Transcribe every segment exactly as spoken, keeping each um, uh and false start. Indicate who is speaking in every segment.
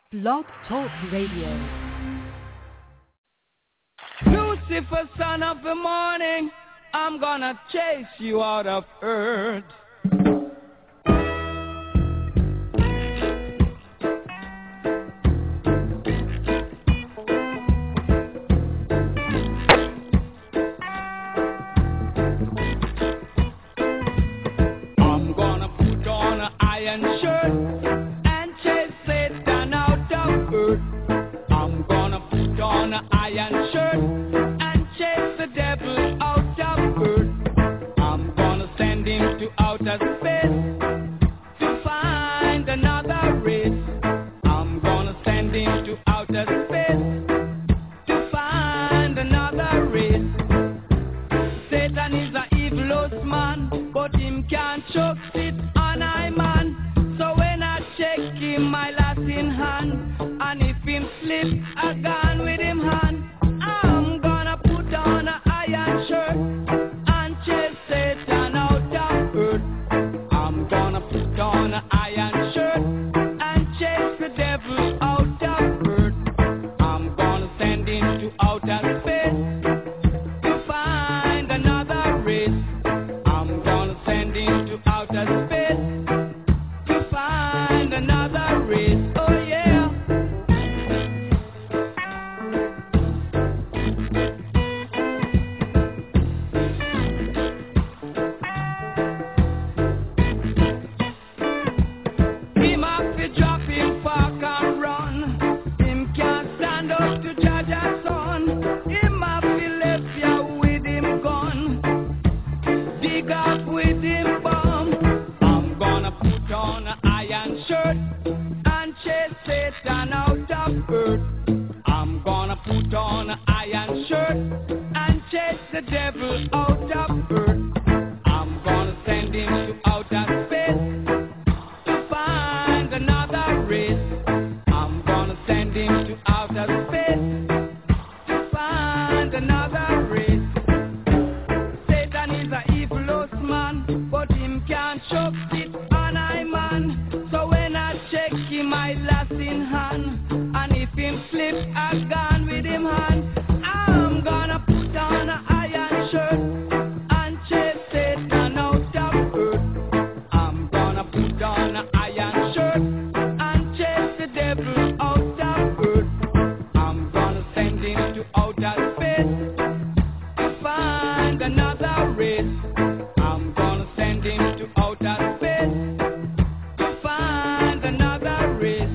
Speaker 1: Blog Talk Radio.
Speaker 2: Lucifer, son of the morning, I'm gonna chase you out of earth. I'm gonna put on an iron shirt and chase Satan out of earth. I'm gonna put on an iron shirt and chase the devil out of earth. I'm gonna send him to outer space to find another race. I'm gonna send him to outer space to find another race. Satan is a evilous man, but him can't choke it on I man. So when I check him, my last in hand, and if him slip, I gone with him hand. I'm gonna put on an iron shirt and chase Satan out of earth. I'm gonna put on an iron shirt and chase the devil out of earth. I'm gonna send him to outer space to find another race. I'm gonna send him to outer space to find another race. Oh yeah. Him have to drop him park and run. Him can't stand up to judge a son. Him have to left ya with him gun. Dig up with him bomb. I'm gonna put on an iron shirt and chase Satan out of earth. I'm gonna put on an iron shirt and chase the devil out of earth. I'm gonna send him to outer space to find another race. I'm gonna send him to outer space to find another race. Satan is a evilous man, but him can't choke it on I man. So when I check him, I last in hand, and if him slip, I gone with him hand. I'm gonna put on an iron shirt and chase Satan out of earth. I'm gonna put on an iron shirt and chase the devil out of earth. I'm gonna send him to outer space to find another race. I'm gonna send him to outer space to find another race.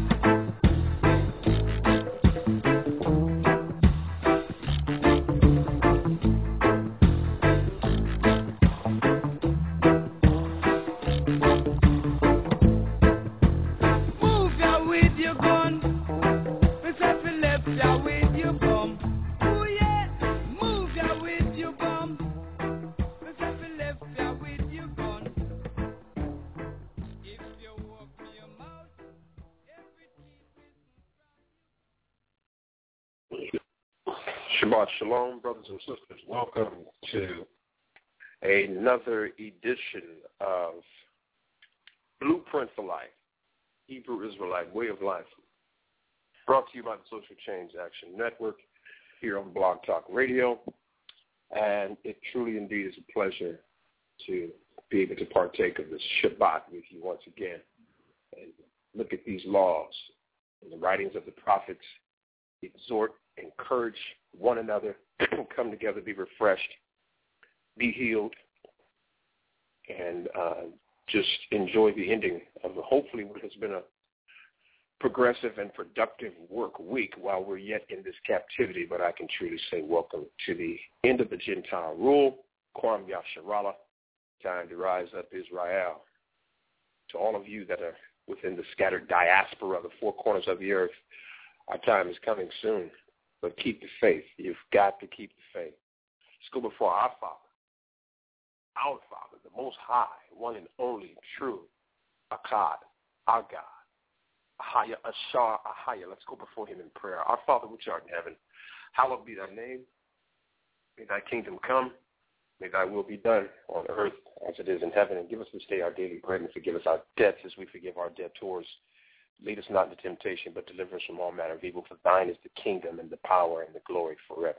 Speaker 2: Move ya with your gun, except you left ya with your bum. Ooh yeah, move ya with your bum, except you left ya with your gun. If you walk me your mouth, every teeth is
Speaker 3: Shabbat Shalom, brothers and sisters. Welcome to another edition of Blueprint for Life, Hebrew Israelite Way of Life, brought to you by the Social Change Action Network here on Blog Talk Radio. And it truly indeed is a pleasure to be able to partake of this Shabbat with you once again and look at these laws and the writings of the prophets, exhort, encourage one another, come together, be refreshed, be healed, and uh, just enjoy the ending of hopefully what has been a progressive and productive work week while we're yet in this captivity. But I can truly say welcome to the end of the Gentile rule, Kwam Yasharallah, time to rise up Israel. To all of you that are within the scattered diaspora, the four corners of the earth, our time is coming soon. But keep the faith. You've got to keep the faith. Let's go before our Father, our Father, the Most High, one and only, true, Akkad, our God, Ahaya, Ashar, Ahaya. Let's go before him in prayer. Our Father, which art in heaven, hallowed be thy name. May thy kingdom come. May thy will be done on earth as it is in heaven. And give us this day our daily bread, and forgive us our debts as we forgive our debtors. Lead us not into temptation, but deliver us from all manner of evil. For thine is the kingdom and the power and the glory forever.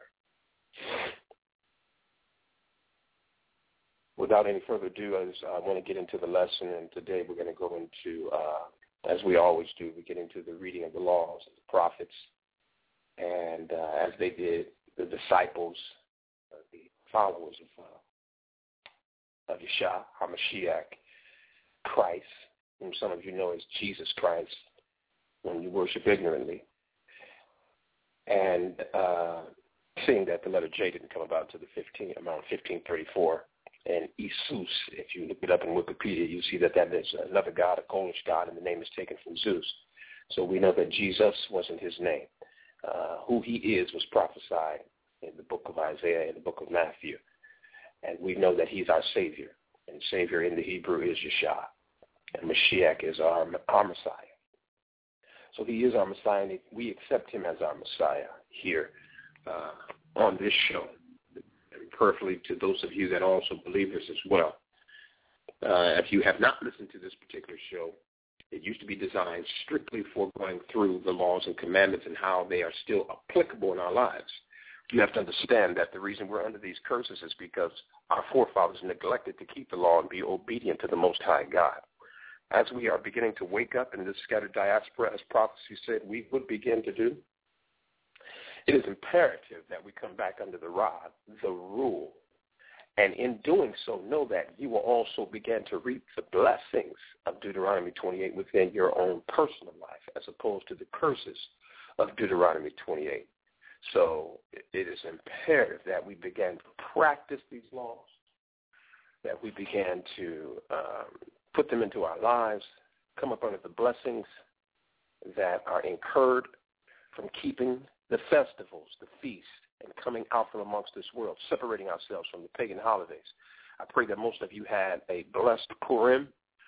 Speaker 3: Without any further ado, I, I want to get into the lesson, and today we're going to go into, uh, as we always do, we get into the reading of the laws of the prophets, and uh, as they did, the disciples, uh, the followers of, uh, of Yeshua, HaMashiach, Christ, whom some of you know as Jesus Christ, when you worship ignorantly, and uh, seeing that the letter J didn't come about to the fifteen, around fifteen thirty-four, and Isus, if you look it up in Wikipedia, you see that that is another god, a Polish god, and the name is taken from Zeus. So we know that Jesus wasn't his name. Uh, who he is was prophesied in the book of Isaiah and the book of Matthew, and we know that he's our Savior, and Savior in the Hebrew is Yeshua, and Mashiach is our, our Messiah. So he is our Messiah, and we accept him as our Messiah here uh, on this show, and perfectly to those of you that are also believers as well. Uh, if you have not listened to this particular show, it used to be designed strictly for going through the laws and commandments and how they are still applicable in our lives. You have to understand that the reason we're under these curses is because our forefathers neglected to keep the law and be obedient to the Most High God. As we are beginning to wake up in this scattered diaspora, as prophecy said we would begin to do, it is imperative that we come back under the rod, the rule, and in doing so, know that you will also begin to reap the blessings of Deuteronomy twenty-eight within your own personal life, as opposed to the curses of Deuteronomy twenty-eight. So it is imperative that we begin to practice these laws, that we begin to um, put them into our lives, come up under the blessings that are incurred from keeping the festivals, the feasts, and coming out from amongst this world, separating ourselves from the pagan holidays. I pray that most of you had a blessed Purim.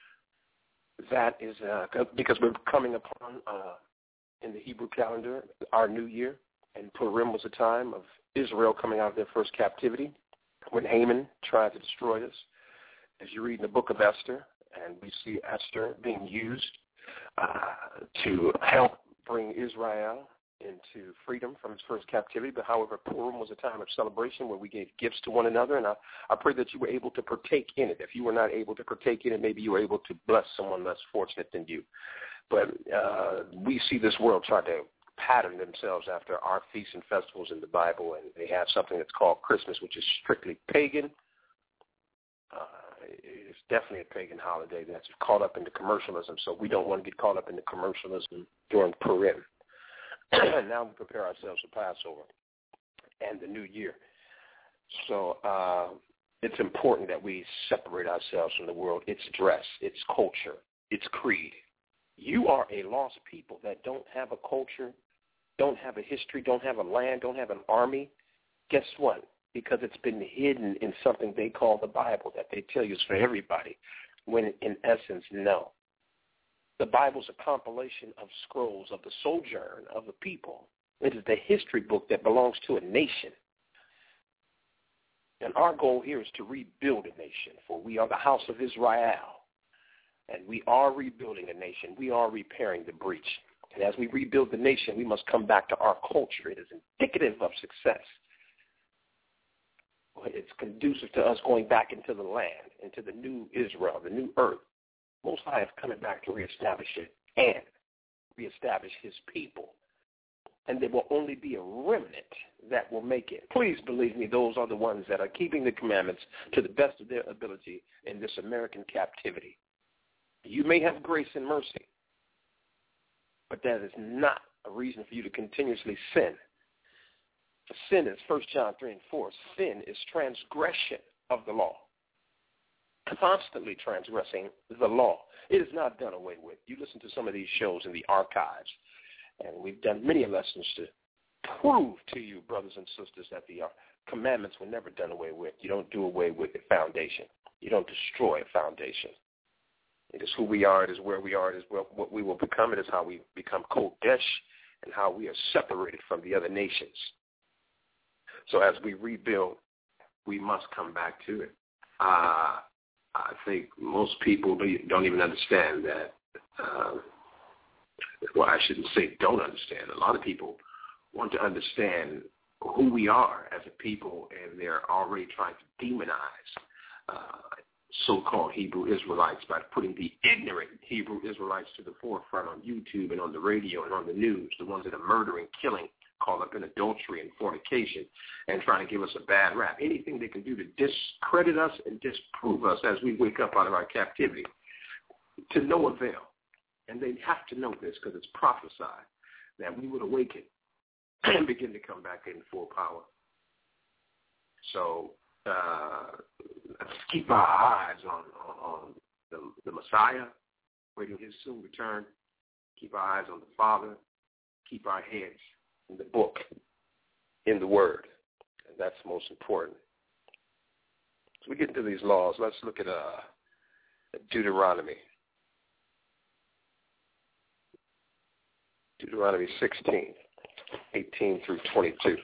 Speaker 3: That is uh, because we're coming upon, uh, in the Hebrew calendar, our new year, and Purim was a time of Israel coming out of their first captivity when Haman tried to destroy us. As you read in the book of Esther, and we see Esther being used uh, to help bring Israel into freedom from its first captivity. But however, Purim was a time of celebration where we gave gifts to one another, and I, I pray that you were able to partake in it. If you were not able to partake in it, maybe you were able to bless someone less fortunate than you. But uh, we see this world try to pattern themselves after our feasts and festivals in the Bible, and they have something that's called Christmas, which is strictly pagan. Uh, it's definitely a pagan holiday that's caught up into commercialism, so we don't want to get caught up into commercialism during Purim. Now we prepare ourselves for Passover and the new year. So uh, it's important that we separate ourselves from the world, its dress, its culture, its creed. You are a lost people that don't have a culture, don't have a history, don't have a land, don't have an army. Guess what? Because it's been hidden in something they call the Bible that they tell you is for everybody, when in essence, no. The Bible is a compilation of scrolls of the sojourn of the people. It is the history book that belongs to a nation. And our goal here is to rebuild a nation, for we are the house of Israel. And we are rebuilding a nation. We are repairing the breach. And as we rebuild the nation, we must come back to our culture. It is indicative of success. It's conducive to us going back into the land, into the new Israel, the new earth. Most High is coming back to reestablish it and reestablish his people. And there will only be a remnant that will make it. Please believe me, those are the ones that are keeping the commandments to the best of their ability in this American captivity. You may have grace and mercy, but that is not a reason for you to continuously sin. Sin is First John three and four. Sin is transgression of the law. Constantly transgressing the law. It is not done away with. You listen to some of these shows in the archives, and we've done many lessons to prove to you, brothers and sisters, that the commandments were never done away with. You don't do away with the foundation. You don't destroy a foundation. It is who we are. It is where we are. It is what we will become. It is how we become Kodesh and how we are separated from the other nations. So as we rebuild, we must come back to it. Uh, I think most people don't even understand that uh, well, I shouldn't say don't understand. A lot of people want to understand who we are as a people, and they're already trying to demonize uh, so-called Hebrew Israelites by putting the ignorant Hebrew Israelites to the forefront on YouTube and on the radio and on the news, the ones that are murdering, killing, caught up in adultery and fornication, and trying to give us a bad rap. Anything they can do to discredit us and disprove us as we wake up out of our captivity, to no avail. And they have to know this because it's prophesied that we would awaken and begin to come back in full power. So uh, let's keep our eyes on, on, on the, the Messiah, waiting his soon return. Keep our eyes on the Father. Keep our heads in the book, in the Word. And that's most important. As we get into these laws, let's look at uh, Deuteronomy. Deuteronomy sixteen, eighteen through twenty-two.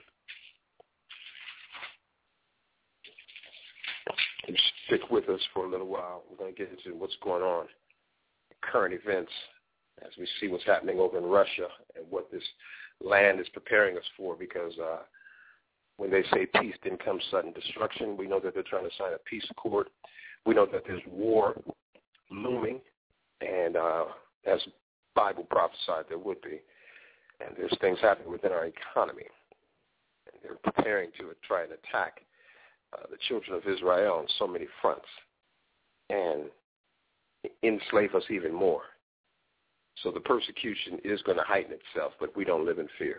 Speaker 3: You stick with us for a little while. We're going to get into what's going on, current events, as we see what's happening over in Russia and what this land is preparing us for, because uh, when they say peace, then comes sudden destruction. We know that they're trying to sign a peace accord. We know that there's war looming, and uh, as Bible prophesied there would be. And there's things happening within our economy. And they're preparing to try and attack uh, the children of Israel on so many fronts and enslave us even more. So the persecution is going to heighten itself, but we don't live in fear.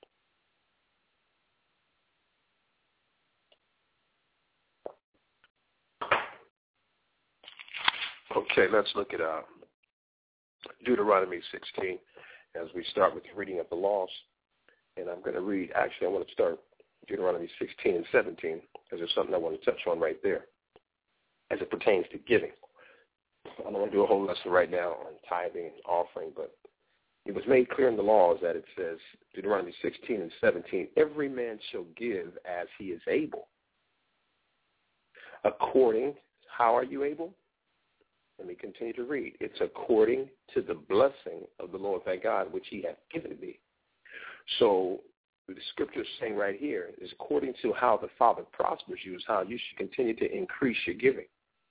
Speaker 3: Okay, let's look at uh, Deuteronomy sixteen as we start with the reading of the laws. And I'm going to read, actually, I want to start Deuteronomy sixteen and seventeen, because there's something I want to touch on right there as it pertains to giving. I don't want to do a whole lesson right now on tithing and offering, but it was made clear in the laws that it says, Deuteronomy sixteen and seventeen, every man shall give as he is able. According, how are you able? Let me continue to read. It's according to the blessing of the Lord thy God, which he hath given thee. So the scripture is saying right here is according to how the Father prospers you is how you should continue to increase your giving.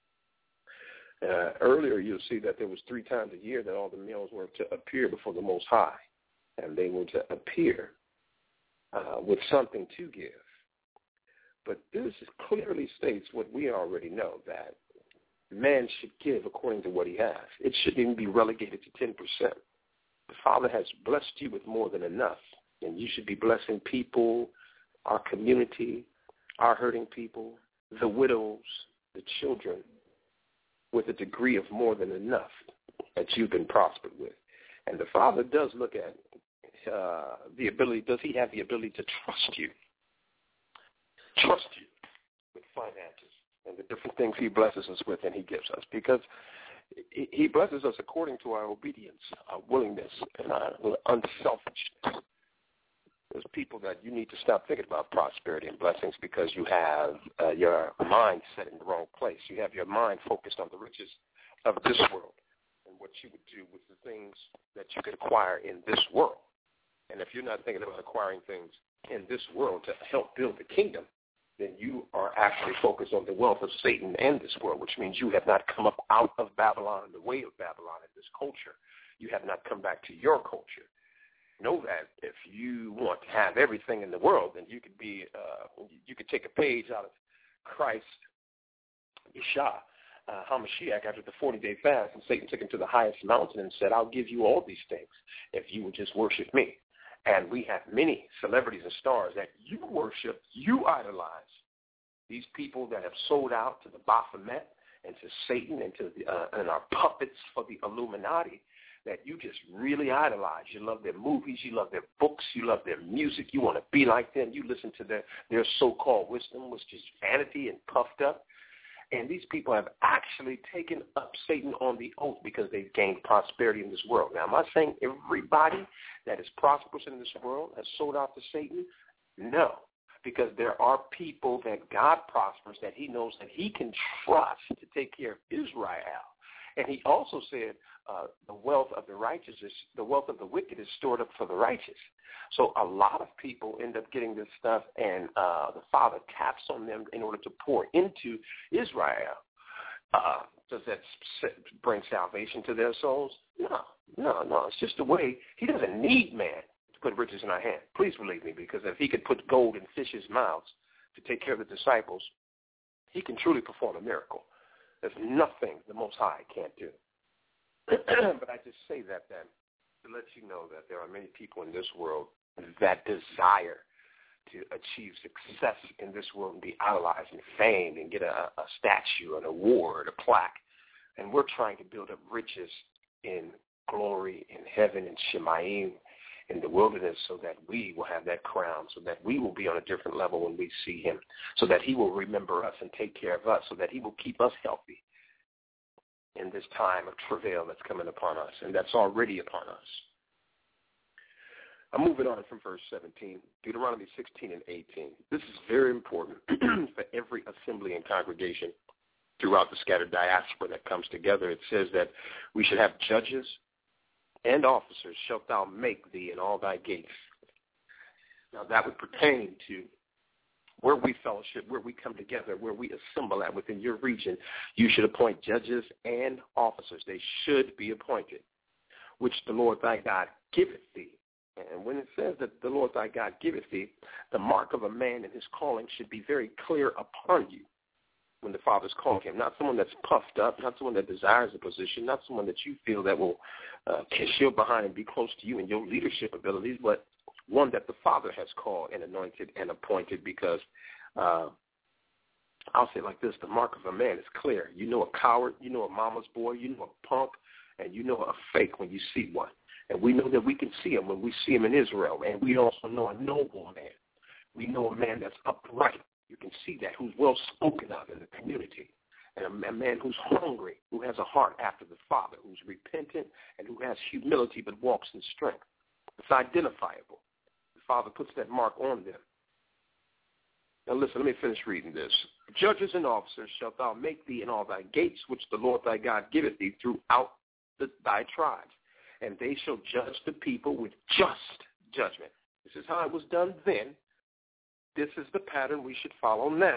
Speaker 3: Uh, earlier, you'll see that there was three times a year that all the males were to appear before the Most High, and they were to appear uh, with something to give. But this clearly states what we already know, that man should give according to what he has. It shouldn't even be relegated to ten percent. The Father has blessed you with more than enough, and you should be blessing people, our community, our hurting people, the widows, the children, with a degree of more than enough that you've been prospered with. And the Father does look at uh, the ability, does he have the ability to trust you? Trust you with finances and the different things he blesses us with and he gives us, because he blesses us according to our obedience, our willingness, and our unselfishness. There's people that you need to stop thinking about prosperity and blessings because you have uh, your mind set in the wrong place. You have your mind focused on the riches of this world and what you would do with the things that you could acquire in this world. And if you're not thinking about acquiring things in this world to help build the kingdom, then you are actually focused on the wealth of Satan and this world, which means you have not come up out of Babylon, the way of Babylon in this culture. You have not come back to your culture. Know that if you want to have everything in the world, then you could be, uh, you could take a page out of Christ, Yeshua, uh, HaMashiach, after the forty-day fast, and Satan took him to the highest mountain and said, I'll give you all these things if you would just worship me. And we have many celebrities and stars that you worship, you idolize. These people that have sold out to the Baphomet and to Satan and to the, uh, and are puppets for the Illuminati that you just really idolize. You love their movies, you love their books, you love their music, you want to be like them. You listen to their, their so-called wisdom, which is vanity and puffed up. And these people have actually taken up Satan on the oath because they've gained prosperity in this world. Now, am I saying everybody that is prosperous in this world has sold out to Satan? No, because there are people that God prospers that he knows that he can trust to take care of Israel. And he also said uh, the wealth of the righteous is, the wealth of the wicked is stored up for the righteous. So a lot of people end up getting this stuff, and uh, the Father taps on them in order to pour into Israel. Uh, does that bring salvation to their souls? No, no, no. It's just the way. He doesn't need man to put riches in our hand. Please believe me, because if he could put gold in fish's mouths to take care of the disciples, he can truly perform a miracle. There's nothing the Most High can't do. But I just say that then to let you know that there are many people in this world that desire to achieve success in this world and be idolized and famed and get a, a statue, an award, a plaque. And we're trying to build up riches in glory in heaven and Shemayim in the wilderness so that we will have that crown, so that we will be on a different level when we see him, so that he will remember us and take care of us, so that he will keep us healthy in this time of travail that's coming upon us and that's already upon us. I'm moving on from verse seventeen, Deuteronomy sixteen and eighteen. This is very important for every assembly and congregation throughout the scattered diaspora that comes together. It says that we should have judges and officers shalt thou make thee in all thy gates. Now that would pertain to where we fellowship, where we come together, where we assemble at within your region. You should appoint judges and officers. They should be appointed, which the Lord thy God giveth thee. And when it says that the Lord thy God giveth thee, the mark of a man in his calling should be very clear upon you when the Father's calling him. Not someone that's puffed up, not someone that desires a position, not someone that you feel that will uh, kiss your behind and be close to you in your leadership abilities, but one that the Father has called and anointed and appointed, because uh, I'll say it like this, the mark of a man is clear. You know a coward, you know a mama's boy, you know a punk, and you know a fake when you see one. And we know that we can see him when we see him in Israel. And we also know a noble man. We know a man that's upright. You can see that, who's well spoken of in the community. And a, a man who's hungry, who has a heart after the Father, who's repentant and who has humility but walks in strength. It's identifiable. The Father puts that mark on them. Now listen, let me finish reading this. Judges and officers shalt thou make thee in all thy gates, which the Lord thy God giveth thee throughout the, thy tribes. And they shall judge the people with just judgment. This is how it was done then. This is the pattern we should follow now.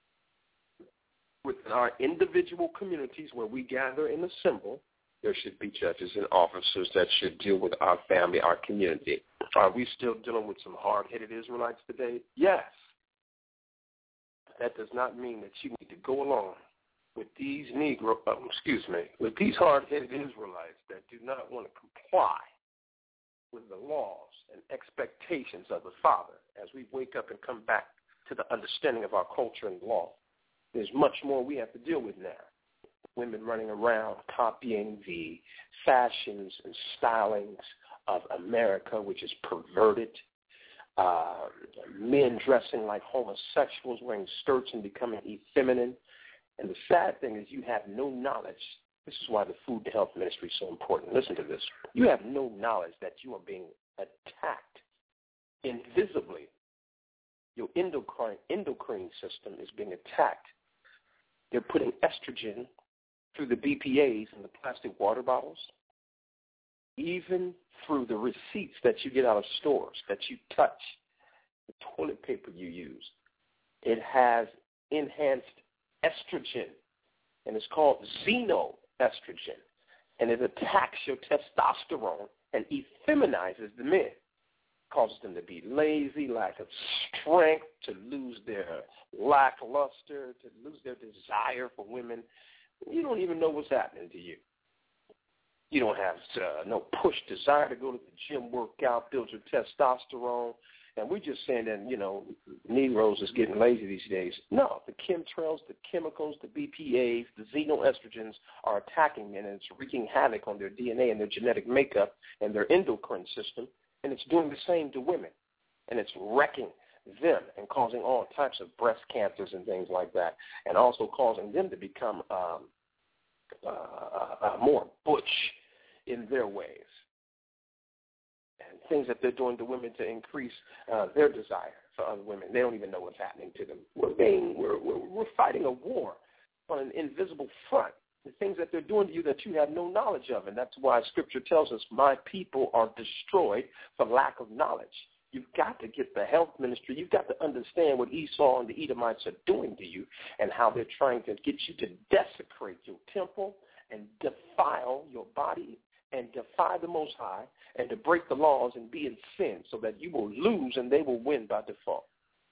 Speaker 3: Within our individual communities where we gather and assemble, there should be judges and officers that should deal with our family, our community. Are we still dealing with some hard-headed Israelites today? Yes. That does not mean that you need to go along with these Negro, uh, excuse me, with these hard-headed Israelites that do not want to comply with the laws and expectations of the Father as we wake up and come back to the understanding of our culture and law. There's much more we have to deal with now. Women running around copying the fashions and stylings of America, which is perverted. Uh, men dressing like homosexuals, wearing skirts and becoming effeminate. And the sad thing is you have no knowledge. This is why the Food to Health Ministry is so important. Listen to this. You have no knowledge that you are being attacked invisibly. Your endocrine, endocrine system is being attacked. They're putting estrogen through the B P As in the plastic water bottles, even through the receipts that you get out of stores, that you touch, the toilet paper you use. It has enhanced estrogen, and it's called xenoestrogen, and it attacks your testosterone and effeminizes the men, causes them to be lazy, lack of strength, to lose their lackluster, to lose their desire for women. You don't even know what's happening to you. You don't have uh, no push desire to go to the gym, work out, build your testosterone. And we're just saying that, you know, Negroes is getting lazy these days. No, the chemtrails, the chemicals, the B P As, the xenoestrogens are attacking men, and it's wreaking havoc on their D N A and their genetic makeup and their endocrine system, and it's doing the same to women. And it's wrecking them and causing all types of breast cancers and things like that, and also causing them to become um, uh, uh, more butch in their ways. And things that they're doing to women to increase uh, their desire for other women. They don't even know what's happening to them. We're being, we're, we're, we're fighting a war on an invisible front. the things that they're doing to you that you have no knowledge of. And that's why Scripture tells us, my people are destroyed for lack of knowledge. You've got to get the health ministry. You've got to understand what Esau and the Edomites are doing to you and how they're trying to get you to desecrate your temple and defile your body and defy the Most High and to break the laws and be in sin so that you will lose and they will win by default.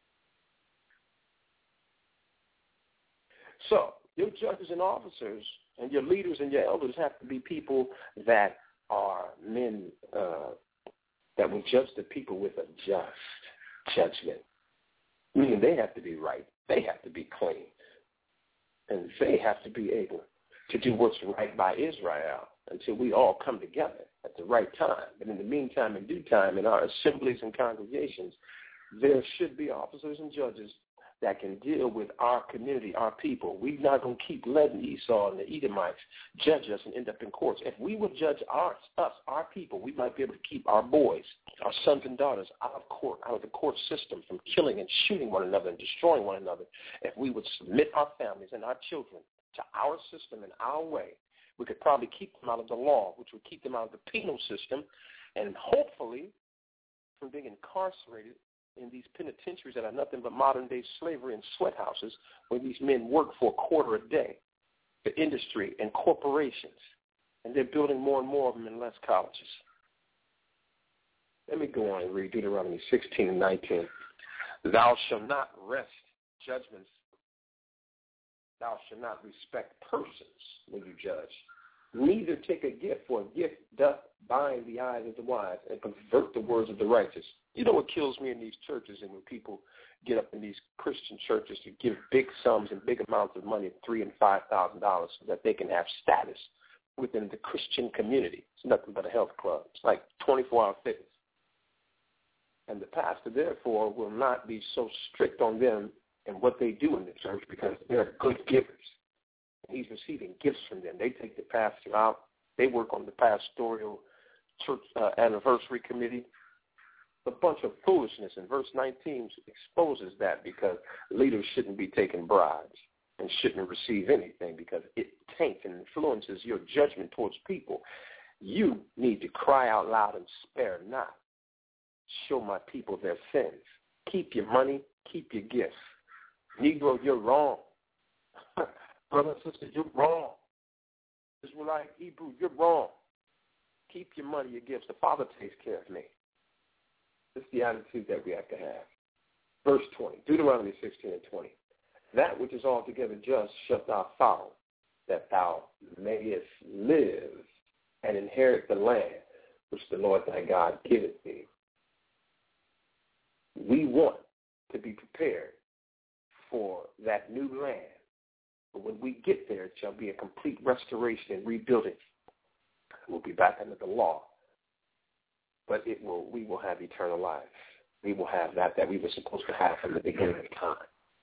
Speaker 3: So your judges and officers and your leaders and your elders have to be people that are men uh, that will judge the people with a just judgment. Meaning they have to be right. They have to be clean. And they have to be able to do what's right by Israel until we all come together at the right time. But in the meantime, in due time, in our assemblies and congregations, there should be officers and judges that can deal with our community, our people. We're not going to keep letting Esau and the Edomites judge us and end up in courts. If we would judge our, us, our people, we might be able to keep our boys, our sons and daughters out of court, out of the court system, from killing and shooting one another and destroying one another. If we would submit our families and our children to our system and our way, we could probably keep them out of the law, which would keep them out of the penal system, and hopefully from being incarcerated in these penitentiaries that are nothing but modern-day slavery and sweat houses where these men work for a quarter a day, the industry and corporations, and they're building more and more of them in less colleges. Let me go on and read Deuteronomy sixteen and nineteen. Thou shalt not wrest judgments. Thou shalt not respect persons when you judge. Neither take a gift, for a gift doth bind the eyes of the wise and pervert the words of the righteous. You know what kills me in these churches and when people get up in these Christian churches to give big sums and big amounts of money, three and five thousand dollars, so that they can have status within the Christian community. It's nothing but a health club. It's like twenty-four hour fitness. And the pastor, therefore, will not be so strict on them and what they do in the church because they're good givers. And he's receiving gifts from them. They take the pastor out. They work on the pastoral church uh, anniversary committee. A bunch of foolishness, and verse nineteen exposes that because leaders shouldn't be taking bribes and shouldn't receive anything because it taints and influences your judgment towards people. You need to cry out loud and spare not. Show my people their sins. Keep your money, keep your gifts. Negro, you're wrong. Brother and sister, you're wrong. Israelite, Hebrew, you're wrong. Keep your money, your gifts. The Father takes care of me. This is the attitude that we have to have. Verse twenty, Deuteronomy sixteen and twenty. That which is altogether just shalt thou follow, that thou mayest live and inherit the land which the Lord thy God giveth thee. We want to be prepared for that new land. But when we get there, it shall be a complete restoration and rebuilding. We'll be back under the law. But it will. We will have eternal life. We will have that that we were supposed to have from the beginning of time.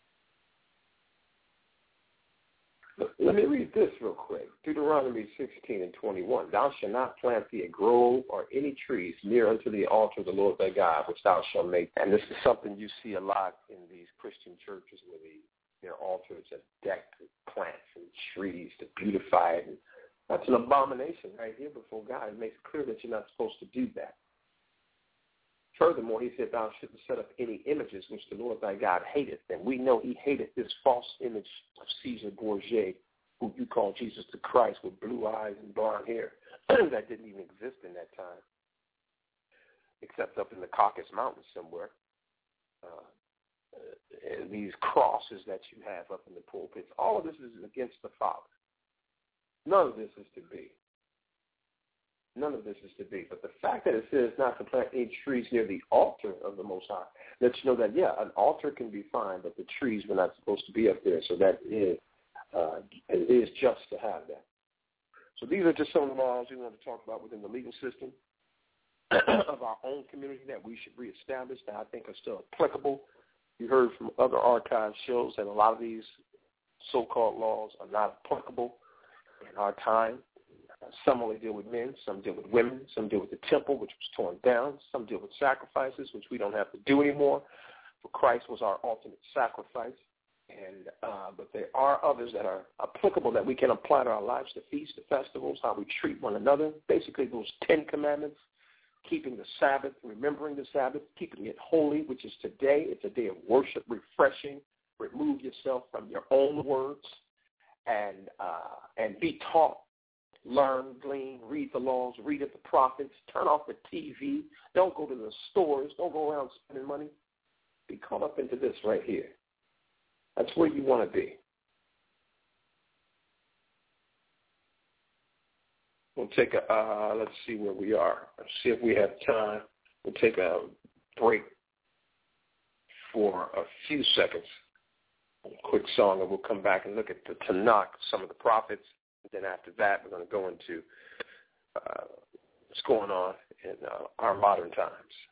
Speaker 3: Let me read this real quick. Deuteronomy sixteen and twenty-one. Thou shalt not plant thee a grove or any trees near unto the altar of the Lord thy God, which thou shalt make. And this is something you see a lot in these Christian churches where the, their altars are decked with plants and trees to beautify it. And that's an abomination right here before God. It makes it clear that you're not supposed to do that. Furthermore, he said, thou shouldn't set up any images which the Lord thy God hateth. And we know he hated this false image of Caesar Borgia, who you call Jesus the Christ, with blue eyes and blonde hair. That didn't even exist in that time, except up in the Caucasus Mountains somewhere. Uh, and these crosses that you have up in the pulpits, all of this is against the Father. None of this is to be. None of this is to be. But the fact that it says not to plant any trees near the altar of the Most High lets you know that, yeah, an altar can be fine, but the trees were not supposed to be up there. So that is, uh, it is just to have that. So these are just some of the laws we want to talk about within the legal system of our own community that we should reestablish that I think are still applicable. You heard from other archive shows that a lot of these so-called laws are not applicable in our time. Some only deal with men, some deal with women, some deal with the temple, which was torn down, some deal with sacrifices, which we don't have to do anymore, for Christ was our ultimate sacrifice. And uh, but there are others that are applicable that we can apply to our lives, the feasts, the festivals, how we treat one another. Basically, those Ten Commandments, keeping the Sabbath, remembering the Sabbath, keeping it holy, which is today. It's a day of worship, refreshing. Remove yourself from your own words and uh, and be taught. Learn, glean, read the laws, read at the prophets, turn off the T V. Don't go to the stores. Don't go around spending money. Be caught up into this right here. That's where you want to be. We'll take a, uh, let's see where we are. Let's see if we have time. We'll take a break for a few seconds. A quick song, and we'll come back and look at the Tanakh, some of the prophets. And then after that, we're going to go into uh, what's going on in uh, our modern times.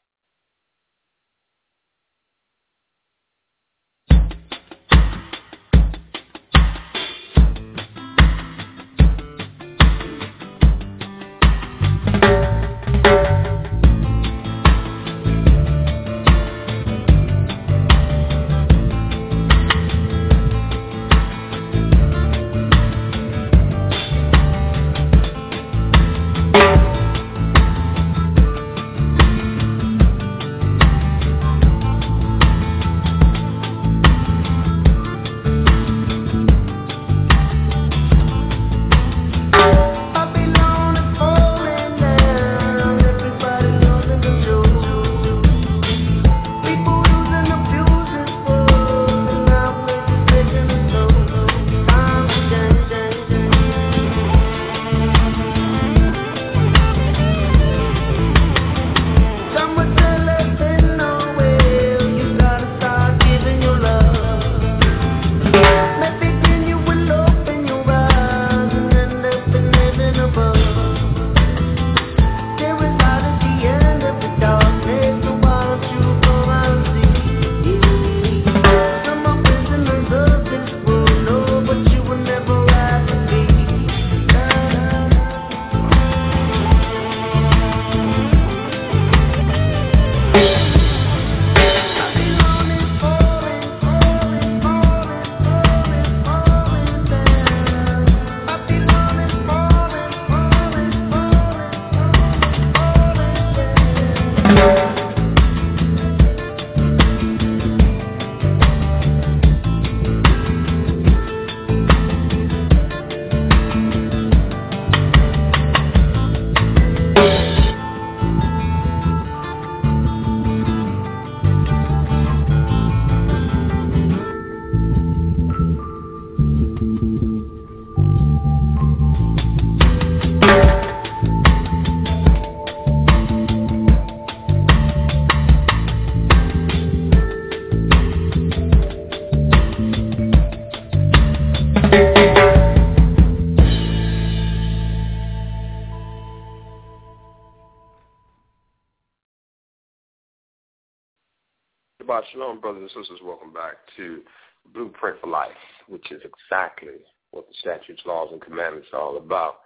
Speaker 3: Shabbat Shalom, brothers and sisters. Welcome back to Blueprint for Life, which is exactly what the statutes, laws, and commandments are all about.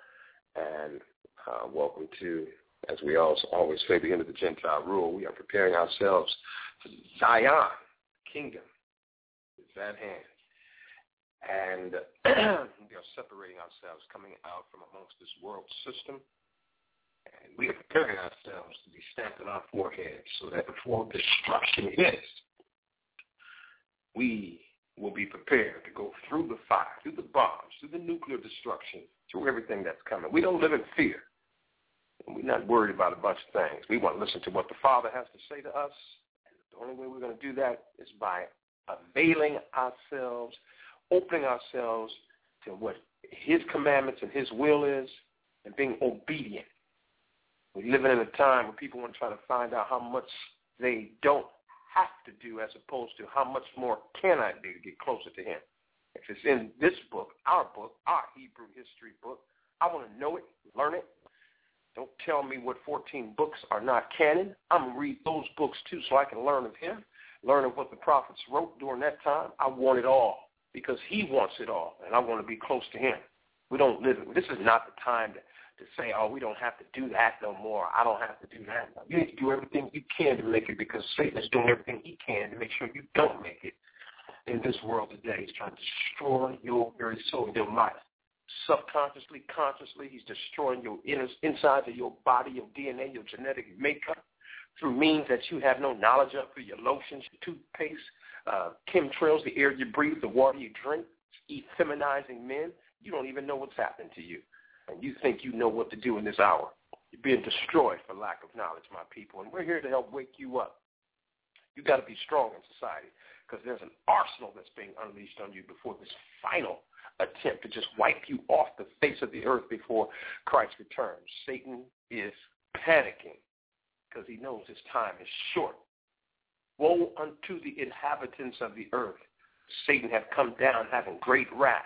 Speaker 3: And uh, welcome to, as we also always say, the end of the Gentile rule. We are preparing ourselves for Zion, kingdom is at hand. And we are separating ourselves, coming out from amongst this world system. And we are preparing ourselves to be stamped on our foreheads so that before destruction hits, we will be prepared to go through the fire, through the bombs, through the nuclear destruction, through everything that's coming. We don't live in fear. And we're not worried about a bunch of things. We want to listen to what the Father has to say to us. And the only way we're going to do that is by availing ourselves, opening ourselves to what his commandments and his will is, and being obedient. We're living in a time where people want to try to find out how much they don't have to do as opposed to how much more can I do to get closer to him. If it's in this book, our book, our Hebrew history book, I want to know it, learn it. Don't tell me what fourteen books are not canon. I'm going to read those books too so I can learn of him, learn of what the prophets wrote during that time. I want it all because he wants it all, and I want to be close to him. We don't live – this is not the time to, to say, oh, we don't have to do that no more. I don't have to do that. You need to do everything you can to make it because Satan is doing everything he can to make sure you don't make it. in this world today. He's trying to destroy your very soul, your life. Subconsciously, consciously, he's destroying your inner, inside of your body, your D N A, your genetic makeup through means that you have no knowledge of, through your lotions, your toothpaste, uh, chemtrails, the air you breathe, the water you drink, effeminizing men. You don't even know what's happening to you. And you think you know what to do in this hour. You're being destroyed for lack of knowledge, my people. And we're here to help wake you up. You got to be strong in society because there's an arsenal that's being unleashed on you before this final attempt to just wipe you off the face of the earth before Christ returns. Satan is panicking because he knows his time is short. Woe unto the inhabitants of the earth. Satan hath come down having great wrath,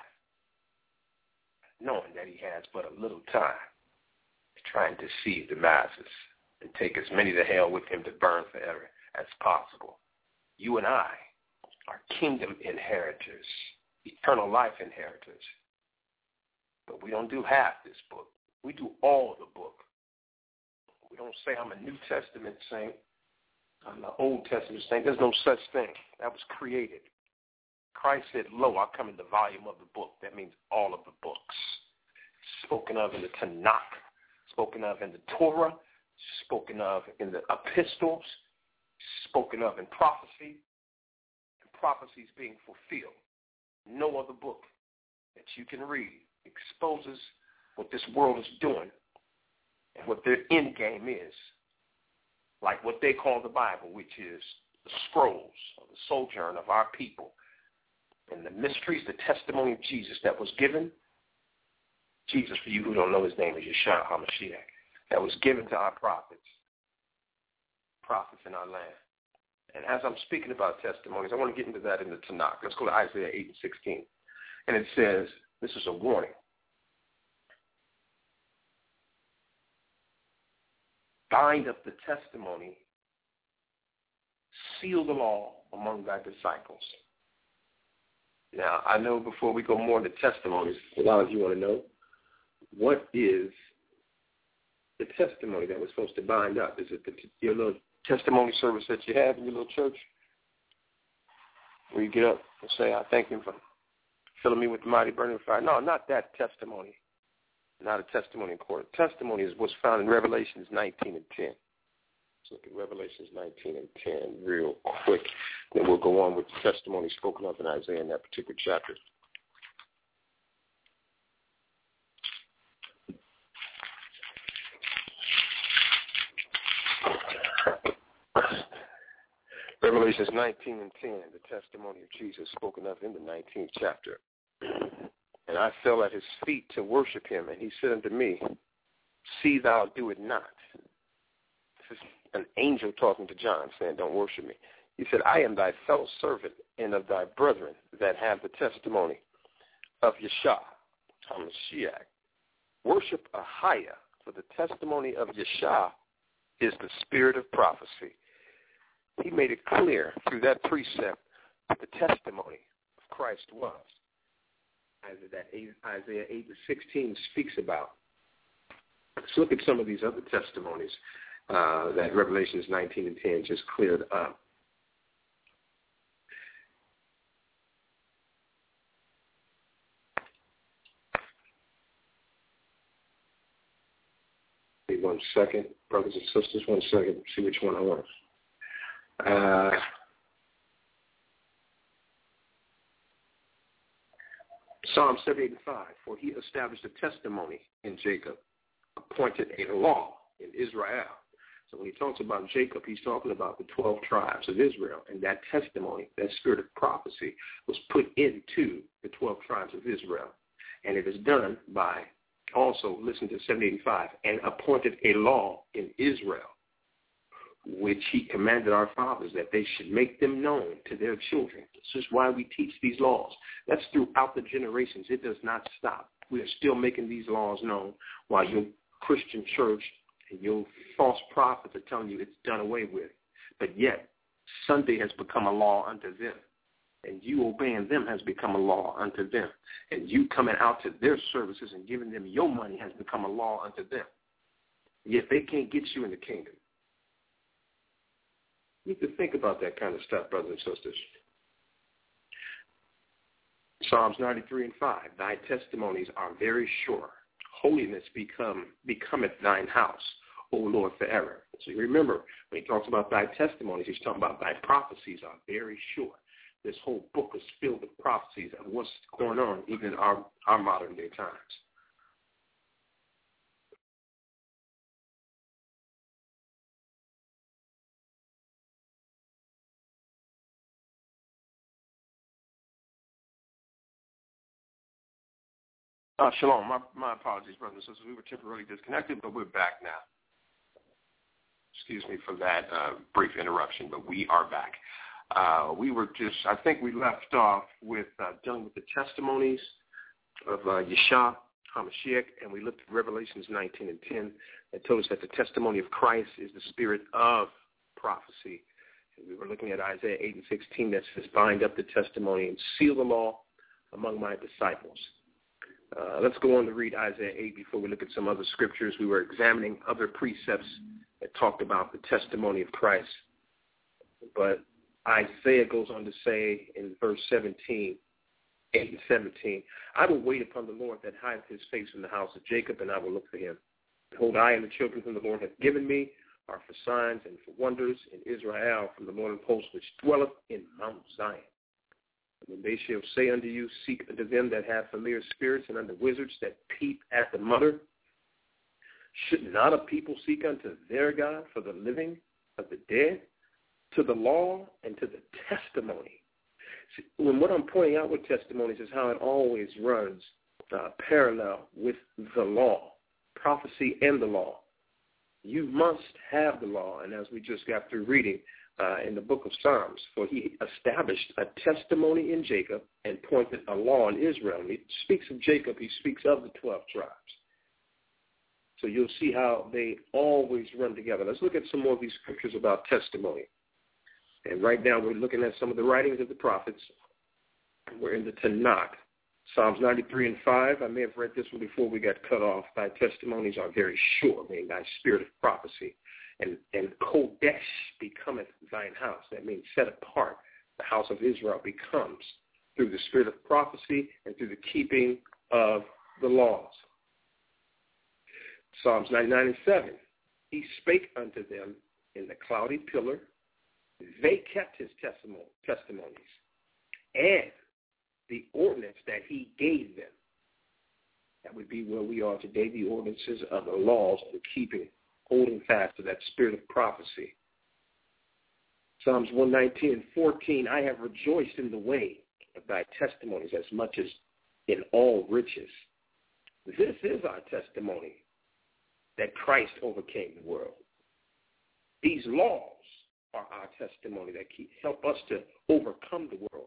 Speaker 3: knowing that he has but a little time to try and deceive the masses and take as many to hell with him to burn forever as possible. You and I are kingdom inheritors, eternal life inheritors. But we don't do half this book. We do all the book. We don't say I'm a New Testament saint, I'm an Old Testament saint. There's no such thing. That was created. Christ said, lo, I'll come in the volume of the book. That means all of the books. Spoken of in the Tanakh, spoken of in the Torah, spoken of in the epistles, spoken of in prophecy, and prophecies being fulfilled. No other book that you can read exposes what this world is doing and what their end game is, like what they call the Bible, which is the scrolls of the sojourn of our people and the mysteries, the testimony of Jesus that was given. Jesus, for you who don't know his name, is Yeshua HaMashiach, that was given to our prophets, prophets in our land. And as I'm speaking about testimonies, I want to get into that in the Tanakh. Let's go to Isaiah eight and sixteen. And it says, this is a warning. Bind up the testimony, seal the law among thy disciples. Now, I know before we go more into testimonies, a lot of you want to know, what is the testimony that we're supposed to bind up? Is it the, your little testimony service that you have in your little church, where you get up and say, I thank him for filling me with the mighty burning fire? No, not that testimony. Not a testimony in court. Testimony is what's found in Revelations nineteen and ten. Let's look at Revelations nineteen and ten real quick. Then we'll go on with the testimony spoken of in Isaiah in that particular chapter. Revelations nineteen and ten, the testimony of Jesus spoken of in the nineteenth chapter. And I fell at his feet to worship him, and he said unto me, see thou do it not. This is an angel talking to John, saying, don't worship me. He said, I am thy fellow servant and of thy brethren that have the testimony of Yeshua HaMashiach. Worship Ahia, for the testimony of Yeshua is the spirit of prophecy. He made it clear through that precept what the testimony of Christ was, as that Isaiah eight and sixteen speaks about. Let's look at some of these other testimonies uh, that Revelations nineteen and ten just cleared up. Wait one second, brothers and sisters, one second, see which one I want. Uh, Psalm seventy-eight and five, for he established a testimony in Jacob, appointed a law in Israel. So when he talks about Jacob, he's talking about the twelve tribes of Israel, and that testimony, that spirit of prophecy, was put into the twelve tribes of Israel. And it is done by, also, listen to seventy-eight and five, and appointed a law in Israel, which he commanded our fathers that they should make them known to their children. This is why we teach these laws. That's throughout the generations. It does not stop. We are still making these laws known while your Christian church and your false prophets are telling you it's done away with. But yet, Sunday has become a law unto them. And you obeying them has become a law unto them. And you coming out to their services and giving them your money has become a law unto them. Yet they can't get you in the kingdom. You need to think about that kind of stuff, brothers and sisters. Psalms ninety-three and five, thy testimonies are very sure. Holiness become becometh thine house, O Lord, forever. So you remember, when he talks about thy testimonies, he's talking about thy prophecies are very sure. This whole book is filled with prophecies of what's going on even in our, our modern day times. Uh, shalom. My, my apologies, brothers and sisters. We were temporarily disconnected, but we're back now. Excuse me for that uh, brief interruption, but we are back. Uh, we were just, I think we left off with uh, dealing with the testimonies of uh, Yeshua HaMashiach, and we looked at Revelations nineteen and ten that told us that the testimony of Christ is the spirit of prophecy. And we were looking at Isaiah eight and sixteen that says, bind up the testimony and seal the law among my disciples. Uh, let's go on to read Isaiah eight before we look at some other scriptures. We were examining other precepts that talked about the testimony of Christ. But Isaiah goes on to say in verse seventeen, eight and seventeen, I will wait upon the Lord that hideth his face from the house of Jacob, and I will look for him. Behold, I and the children whom the Lord hath given me are for signs and for wonders in Israel from the Lord of hosts, which dwelleth in Mount Zion. And when they shall say unto you, seek unto them that have familiar spirits, and unto wizards that peep at the mutter, should not a people seek unto their God for the living of the dead, to the law and to the testimony? See, when what I'm pointing out with testimonies is how it always runs uh, parallel with the law, prophecy and the law. You must have the law, and as we just got through reading uh, in the book of Psalms, for he established a testimony in Jacob and pointed a law in Israel. And he speaks of Jacob, he speaks of the twelve tribes. So you'll see how they always run together. Let's look at some more of these scriptures about testimony. And right now we're looking at some of the writings of the prophets. We're in the Tanakh. Psalms ninety-three and five. I may have read this one before we got cut off. Thy testimonies are very sure, meaning thy spirit of prophecy. And, and Kodesh becometh thine house. That means set apart. The house of Israel becomes through the spirit of prophecy and through the keeping of the laws. Psalms ninety-nine and seven. He spake unto them in the cloudy pillar. They kept his testimony, testimonies and the ordinance that he gave them. That would be where we are today, the ordinances of the laws and keeping, holding fast to that spirit of prophecy. Psalms one nineteen and fourteen, I have rejoiced in the way of thy testimonies as much as in all riches. This is our testimony, that Christ overcame the world. These laws are our testimony that keep, help us to overcome the world.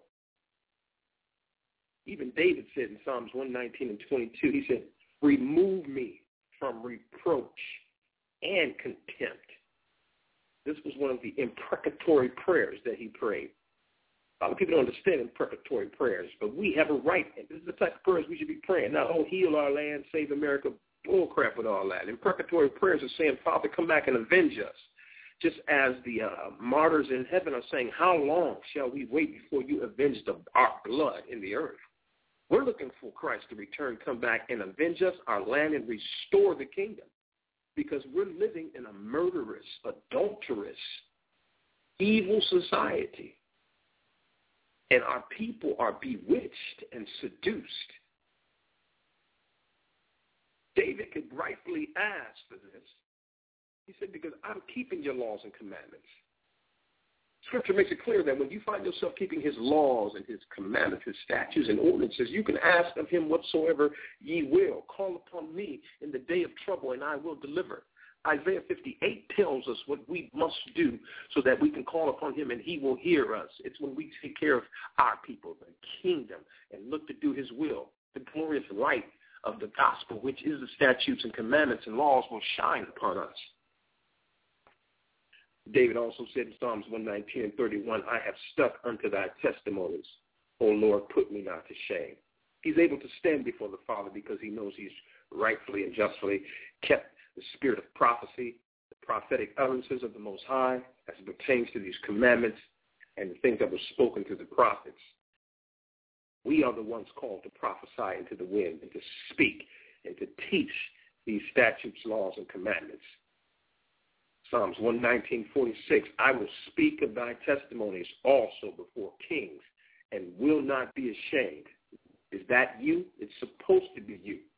Speaker 3: Even David said in Psalms one nineteen and twenty-two, he said, remove me from reproach and contempt. This was one of the imprecatory prayers that he prayed. A lot of people don't understand imprecatory prayers, but we have a right, and this is the type of prayers we should be praying. Not, oh, heal our land, save America, bullcrap with all that. Imprecatory prayers are saying, Father, come back and avenge us. Just as the uh, martyrs in heaven are saying, how long shall we wait before you avenge the, our blood in the earth? We're looking for Christ to return, come back, and avenge us, our land, and restore the kingdom. Because we're living in a murderous, adulterous, evil society. And our people are bewitched and seduced. David could rightfully ask for this. He said, because I'm keeping your laws and commandments. Scripture makes it clear that when you find yourself keeping his laws and his commandments, his statutes and ordinances, you can ask of him whatsoever ye will. Call upon me in the day of trouble, and I will deliver. Isaiah fifty-eight tells us what we must do so that we can call upon him and he will hear us. It's when we take care of our people, the kingdom, and look to do his will. The glorious light of the gospel, which is the statutes and commandments and laws, will shine upon us. David also said in Psalms one nineteen and thirty-one, I have stuck unto thy testimonies. O Lord, put me not to shame. He's able to stand before the Father because he knows he's rightfully and justly kept the spirit of prophecy, the prophetic utterances of the Most High as it pertains to these commandments and the things that were spoken to the prophets. We are the ones called to prophesy into the wind and to speak and to teach these statutes, laws, and commandments. Psalms one nineteen, forty-six, I will speak of thy testimonies also before kings and will not be ashamed. Is that you? It's supposed to be you.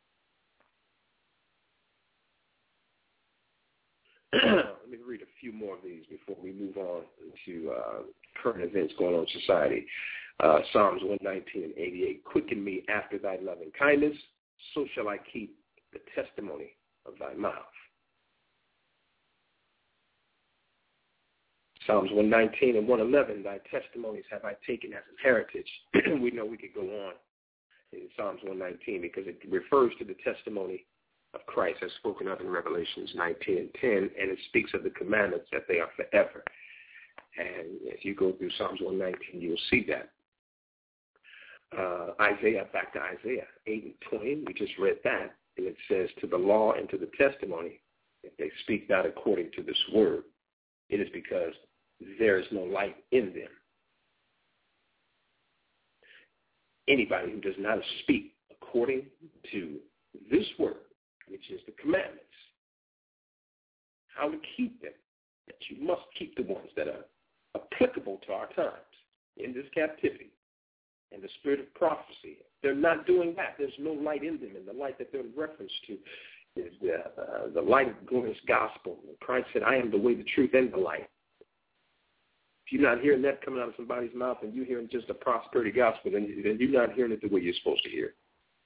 Speaker 3: Let me read a few more of these before we move on to uh, current events going on in society. Uh, Psalms one nineteen and eighty-eight, quicken me after thy loving kindness, so shall I keep the testimony of thy mouth. Psalms one nineteen and one eleven, thy testimonies have I taken as an heritage. We know we could go on in Psalms one nineteen because it refers to the testimony of Christ as spoken of in Revelations nineteen and ten, and it speaks of the commandments that they are forever. And if you go through Psalms one nineteen, you'll see that. Uh, Isaiah, back to Isaiah eight and twenty, we just read that, and it says, to the law and to the testimony, if they speak not according to this word, it is because there is no light in them. Anybody who does not speak according to this word, which is the commandments, how to keep them, that you must keep the ones that are applicable to our times in this captivity and the spirit of prophecy. They're not doing that. There's no light in them, and the light that they're in reference to is the, uh, the light of the glorious gospel. Christ said, I am the way, the truth, and the light. If you're not hearing that coming out of somebody's mouth and you're hearing just the prosperity gospel, then, then you're not hearing it the way you're supposed to hear.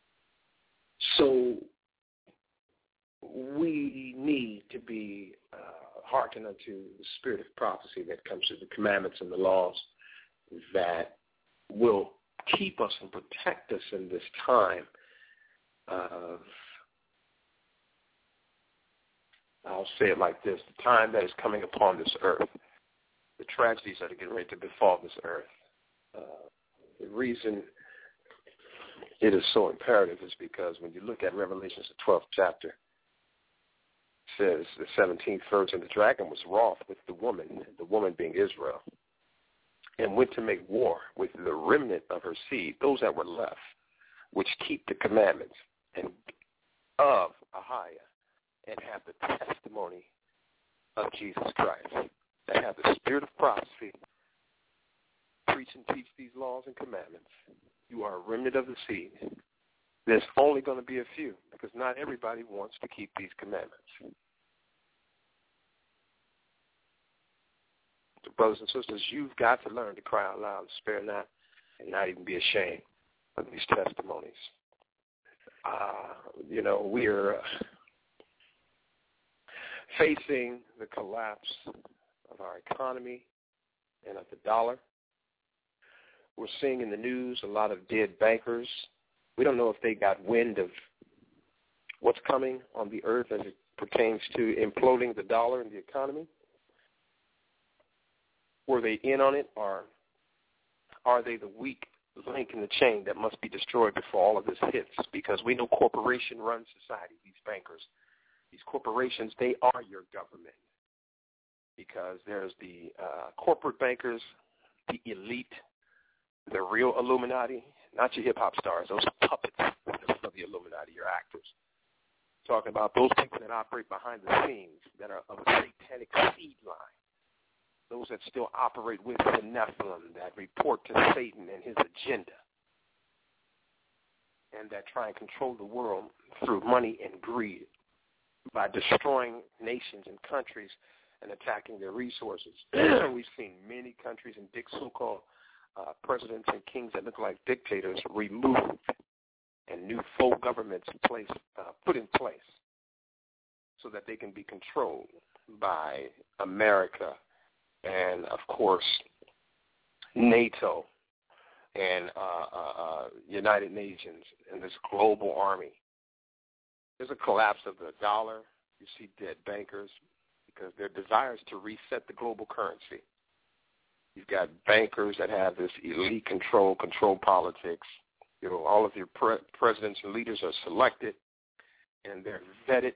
Speaker 3: So we need to be uh, hearkened unto the spirit of prophecy that comes through the commandments and the laws that will keep us and protect us in this time of, I'll say it like this, the time that is coming upon this earth, the tragedies that are getting ready to befall this earth. Uh, the reason it is so imperative is because when you look at Revelations, the twelfth chapter, it says, the seventeenth verse, and the dragon was wroth with the woman, the woman being Israel, and went to make war with the remnant of her seed, those that were left, which keep the commandments and of Ahiah, and have the testimony of Jesus Christ, that have the spirit of prophecy, preach and teach these laws and commandments. You are a remnant of the seed. There's only going to be a few, because not everybody wants to keep these commandments. So brothers and sisters, you've got to learn to cry out loud, spare not, and not even be ashamed of these testimonies. Uh, you know, we are uh, facing the collapse of our economy and of the dollar. We're seeing in the news a lot of dead bankers. We don't know if they got wind of what's coming on the earth as it pertains to imploding the dollar and the economy. Were they in on it, or are they the weak link in the chain that must be destroyed before all of this hits? Because we know corporation runs society, these bankers. These corporations, they are your government. Because there's the uh, corporate bankers, the elite, the real Illuminati, not your hip-hop stars, those puppets of the Illuminati, your actors. Talking about those people that operate behind the scenes, that are of a satanic seed line. Those that still operate with the Nephilim, that report to Satan and his agenda, and that try and control the world through money and greed by destroying nations and countries and attacking their resources. We've seen many countries and big so-called uh, presidents and kings that look like dictators removed and new full governments placed, uh, put in place so that they can be controlled by America and, of course, NATO and uh, uh, uh, United Nations and this global army. There's a collapse of the dollar. You see dead bankers because their desire is to reset the global currency. You've got bankers that have this elite control, control politics. You know, all of your pre- presidents and leaders are selected, and they're vetted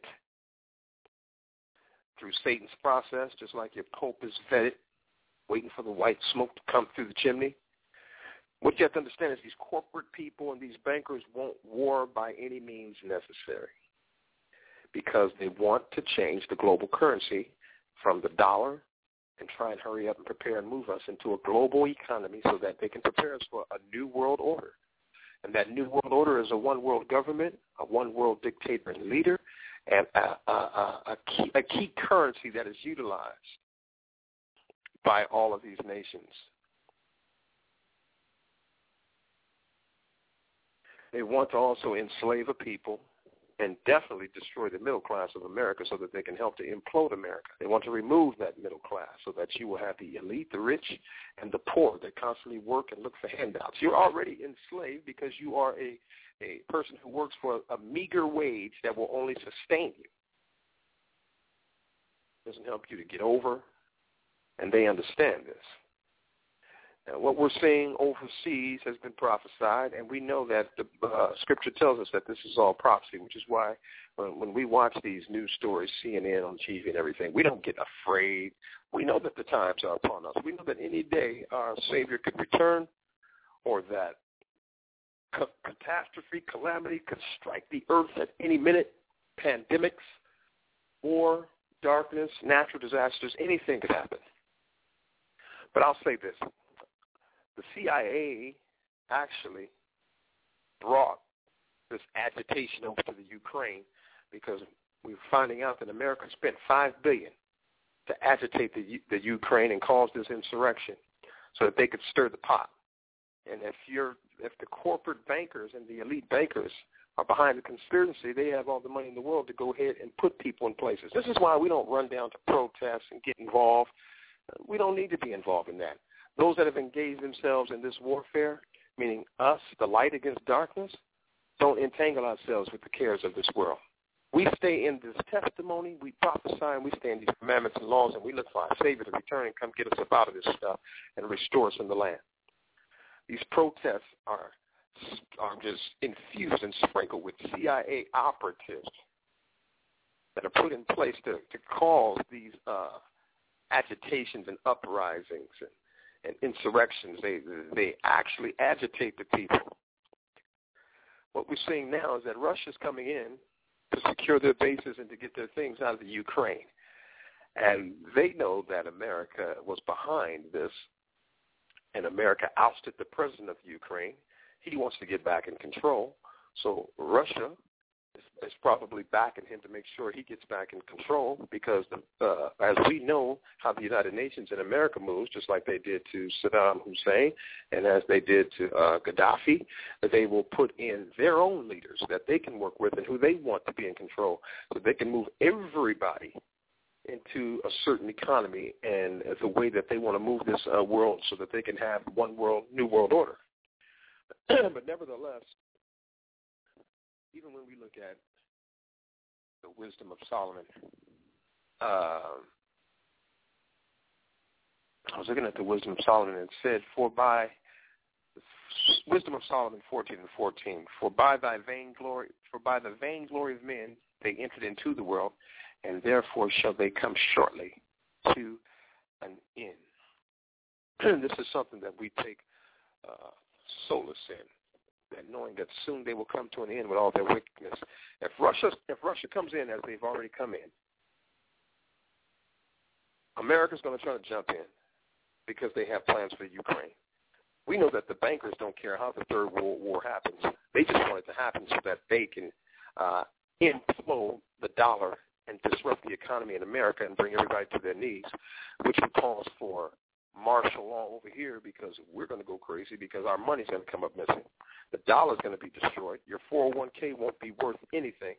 Speaker 3: through Satan's process, just like your pope is vetted, waiting for the white smoke to come through the chimney. What you have to understand is these corporate people and these bankers want war by any means necessary because they want to change the global currency from the dollar and try and hurry up and prepare and move us into a global economy so that they can prepare us for a new world order. And that new world order is a one-world government, a one-world dictator and leader, and a, a, a, a, key, a key currency that is utilized by all of these nations. They want to also enslave a people and definitely destroy the middle class of America so that they can help to implode America. They want to remove that middle class so that you will have the elite, the rich, and the poor that constantly work and look for handouts. You're already enslaved because you are a, a person who works for a meager wage that will only sustain you. It doesn't help you to get over, and they understand this. Now, what we're seeing overseas has been prophesied, and we know that the uh, Scripture tells us that this is all prophecy, which is why when, when we watch these news stories, C N N on T V and everything, we don't get afraid. We know that the times are upon us. We know that any day our Savior could return or that ca- catastrophe, calamity could strike the earth at any minute, pandemics, war, darkness, natural disasters, anything could happen. But I'll say this. The C I A actually brought this agitation over to the Ukraine because we were finding out that America spent five billion dollars to agitate the, the Ukraine and cause this insurrection so that they could stir the pot. And if you're, if the corporate bankers and the elite bankers are behind the conspiracy, they have all the money in the world to go ahead and put people in places. This is why we don't run down to protests and get involved. We don't need to be involved in that. Those that have engaged themselves in this warfare, meaning us, the light against darkness, don't entangle ourselves with the cares of this world. We stay in this testimony, we prophesy, and we stay in these commandments and laws, and we look for our Savior to return and come get us up out of this stuff and restore us in the land. These protests are, are just infused and sprinkled with C I A operatives that are put in place to, to cause these uh, agitations and uprisings and and insurrections. They they actually agitate the people. What we're seeing now is that Russia's coming in to secure their bases and to get their things out of the Ukraine. And they know that America was behind this, and America ousted the president of Ukraine. He wants to get back in control. So Russia is, is probably backing him to make sure he gets back in control because, the, uh, as we know how the United Nations and America moves, just like they did to Saddam Hussein and as they did to uh, Gaddafi, that they will put in their own leaders that they can work with and who they want to be in control so they can move everybody into a certain economy and the way that they want to move this uh, world so that they can have one world, new world order. But nevertheless, even when we look at the wisdom of Solomon, uh, I was looking at the wisdom of Solomon and it said, for by wisdom of Solomon fourteen and fourteen, for by thy vain glory, for by the vain glory of men they entered into the world, and therefore shall they come shortly to an end. This is something that we take uh, solace in. That knowing that soon they will come to an end with all their wickedness. If Russia, if Russia comes in as they've already come in, America's going to try to jump in because they have plans for Ukraine. We know that the bankers don't care how the Third World War happens. They just want it to happen so that they can uh, implode the dollar and disrupt the economy in America and bring everybody to their knees, which would cause for martial law over here because we're going to go crazy because our money's going to come up missing. The dollar's going to be destroyed. Your four oh one k won't be worth anything.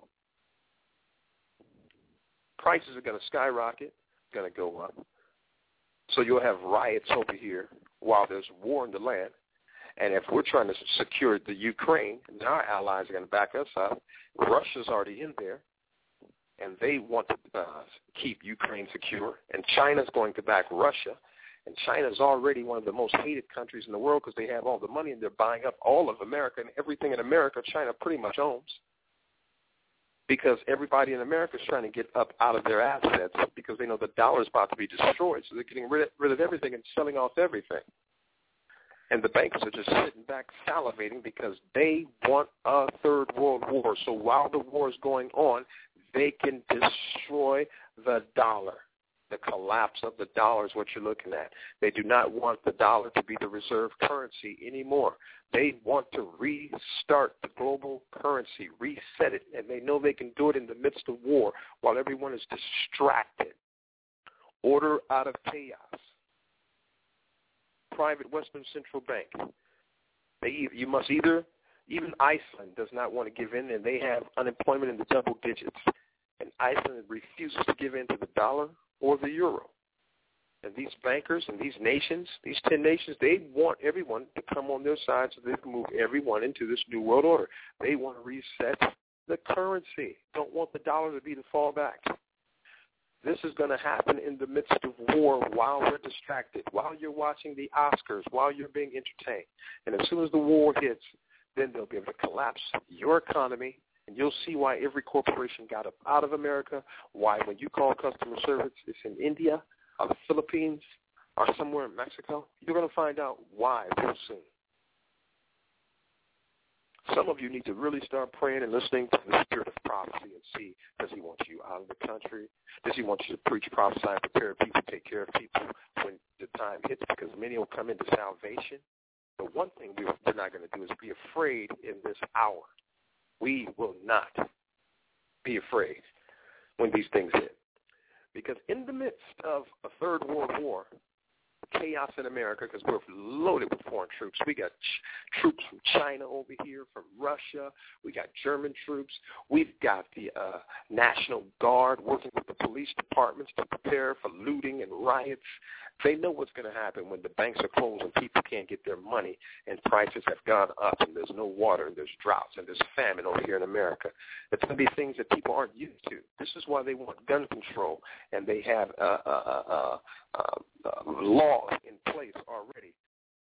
Speaker 3: Prices are going to skyrocket, going to go up. So you'll have riots over here while there's war in the land. And if we're trying to secure the Ukraine, and our allies are going to back us up, Russia's already in there, and they want to uh, keep Ukraine secure. And China's going to back Russia. And China's already one of the most hated countries in the world because they have all the money and they're buying up all of America, and everything in America China pretty much owns because everybody in America is trying to get up out of their assets because they know the dollar is about to be destroyed. So they're getting rid of, rid of everything and selling off everything. And the bankers are just sitting back salivating because they want a third world war. So while the war is going on, they can destroy the dollar. The collapse of the dollar is what you're looking at. They do not want the dollar to be the reserve currency anymore. They want to restart the global currency, reset it, and they know they can do it in the midst of war while everyone is distracted. Order out of chaos. Private Western Central Bank. They, you must either, even Iceland does not want to give in, and they have unemployment in the double digits. And Iceland refuses to give in to the dollar or the euro. And these bankers and these nations, these ten nations, they want everyone to come on their side so they can move everyone into this new world order. They want to reset the currency. Don't want the dollar to be the fallback. This is going to happen in the midst of war while we're distracted, while you're watching the Oscars, while you're being entertained. And as soon as the war hits, then they'll be able to collapse your economy, and you'll see why every corporation got up out of America, why when you call customer service, it's in India or the Philippines or somewhere in Mexico. You're going to find out why real soon. Some of you need to really start praying and listening to the spirit of prophecy and see, does he want you out of the country? Does he want you to preach, prophesy, and prepare people, take care of people when the time hits? Because many will come into salvation. But one thing we, we're not going to do is be afraid in this hour. We will not be afraid when these things hit. Because in the midst of a third world war, chaos in America, because we're loaded with foreign troops. We got ch- troops from China over here, from Russia. We got German troops. We've got the uh, National Guard working with the police departments to prepare for looting and riots. They know what's going to happen when the banks are closed and people can't get their money and prices have gone up and there's no water and there's droughts and there's famine over here in America. It's going to be things that people aren't used to. This is why they want gun control, and they have uh, uh, uh, uh, uh, laws in place already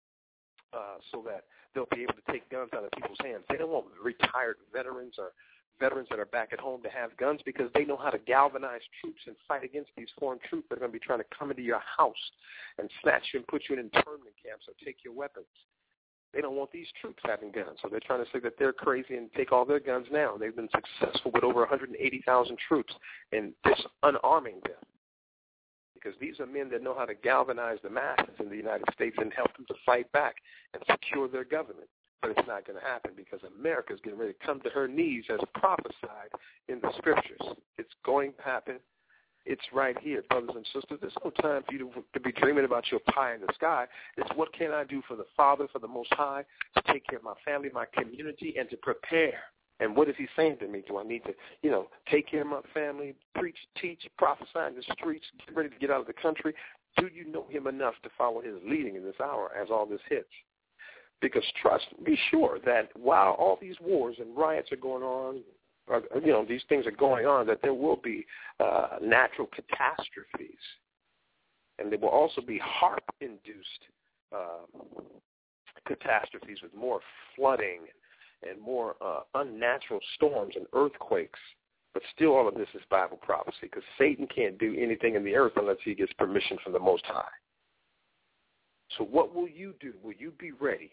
Speaker 3: uh, so that they'll be able to take guns out of people's hands. They don't want retired veterans or veterans that are back at home to have guns because they know how to galvanize troops and fight against these foreign troops that are going to be trying to come into your house and snatch you and put you in internment camps or take your weapons. They don't want these troops having guns, so they're trying to say that they're crazy and take all their guns now. They've been successful with over one hundred eighty thousand troops in disarming them because these are men that know how to galvanize the masses in the United States and help them to fight back and secure their government. But it's not going to happen because America is getting ready to come to her knees as prophesied in the scriptures. It's going to happen. It's right here, brothers and sisters. There's no time for you to, to be dreaming about your pie in the sky. It's what can I do for the Father, for the Most High, to take care of my family, my community, and to prepare. And what is he saying to me? Do I need to, you know, take care of my family, preach, teach, prophesy in the streets, get ready to get out of the country? Do you know him enough to follow his leading in this hour as all this hits? Because trust, be sure that while all these wars and riots are going on, or, you know, these things are going on, that there will be uh, natural catastrophes. And there will also be HAARP-induced uh, catastrophes with more flooding and more uh, unnatural storms and earthquakes. But still all of this is Bible prophecy because Satan can't do anything in the earth unless he gets permission from the Most High. So what will you do? Will you be ready?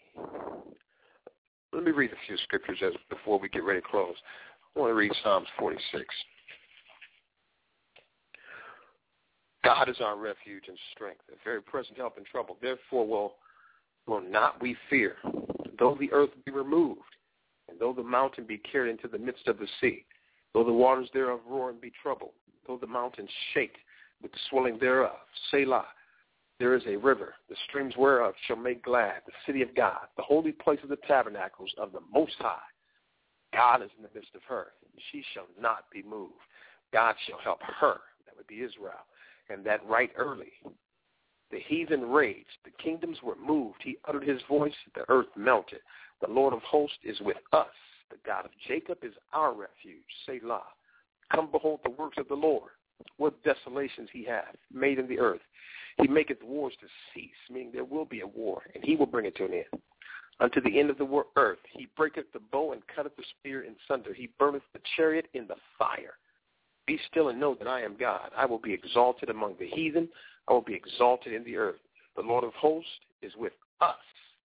Speaker 3: Let me read a few scriptures as before we get ready to close. I want to read Psalms forty-six. God is our refuge and strength, a very present help in trouble. Therefore will, will not we fear, though the earth be removed, and though the mountain be carried into the midst of the sea, though the waters thereof roar and be troubled, though the mountains shake with the swelling thereof. Selah. There is a river, the streams whereof shall make glad the city of God, the holy place of the tabernacles of the Most High. God is in the midst of her. She shall not be moved. God shall help her. That would be Israel. And that right early. The heathen raged. The kingdoms were moved. He uttered his voice. The earth melted. The Lord of hosts is with us. The God of Jacob is our refuge. Selah. Come behold the works of the Lord. What desolations he hath made in the earth. He maketh wars to cease, meaning there will be a war, and he will bring it to an end. Unto the end of the earth, he breaketh the bow and cutteth the spear in sunder. He burneth the chariot in the fire. Be still and know that I am God. I will be exalted among the heathen. I will be exalted in the earth. The Lord of hosts is with us.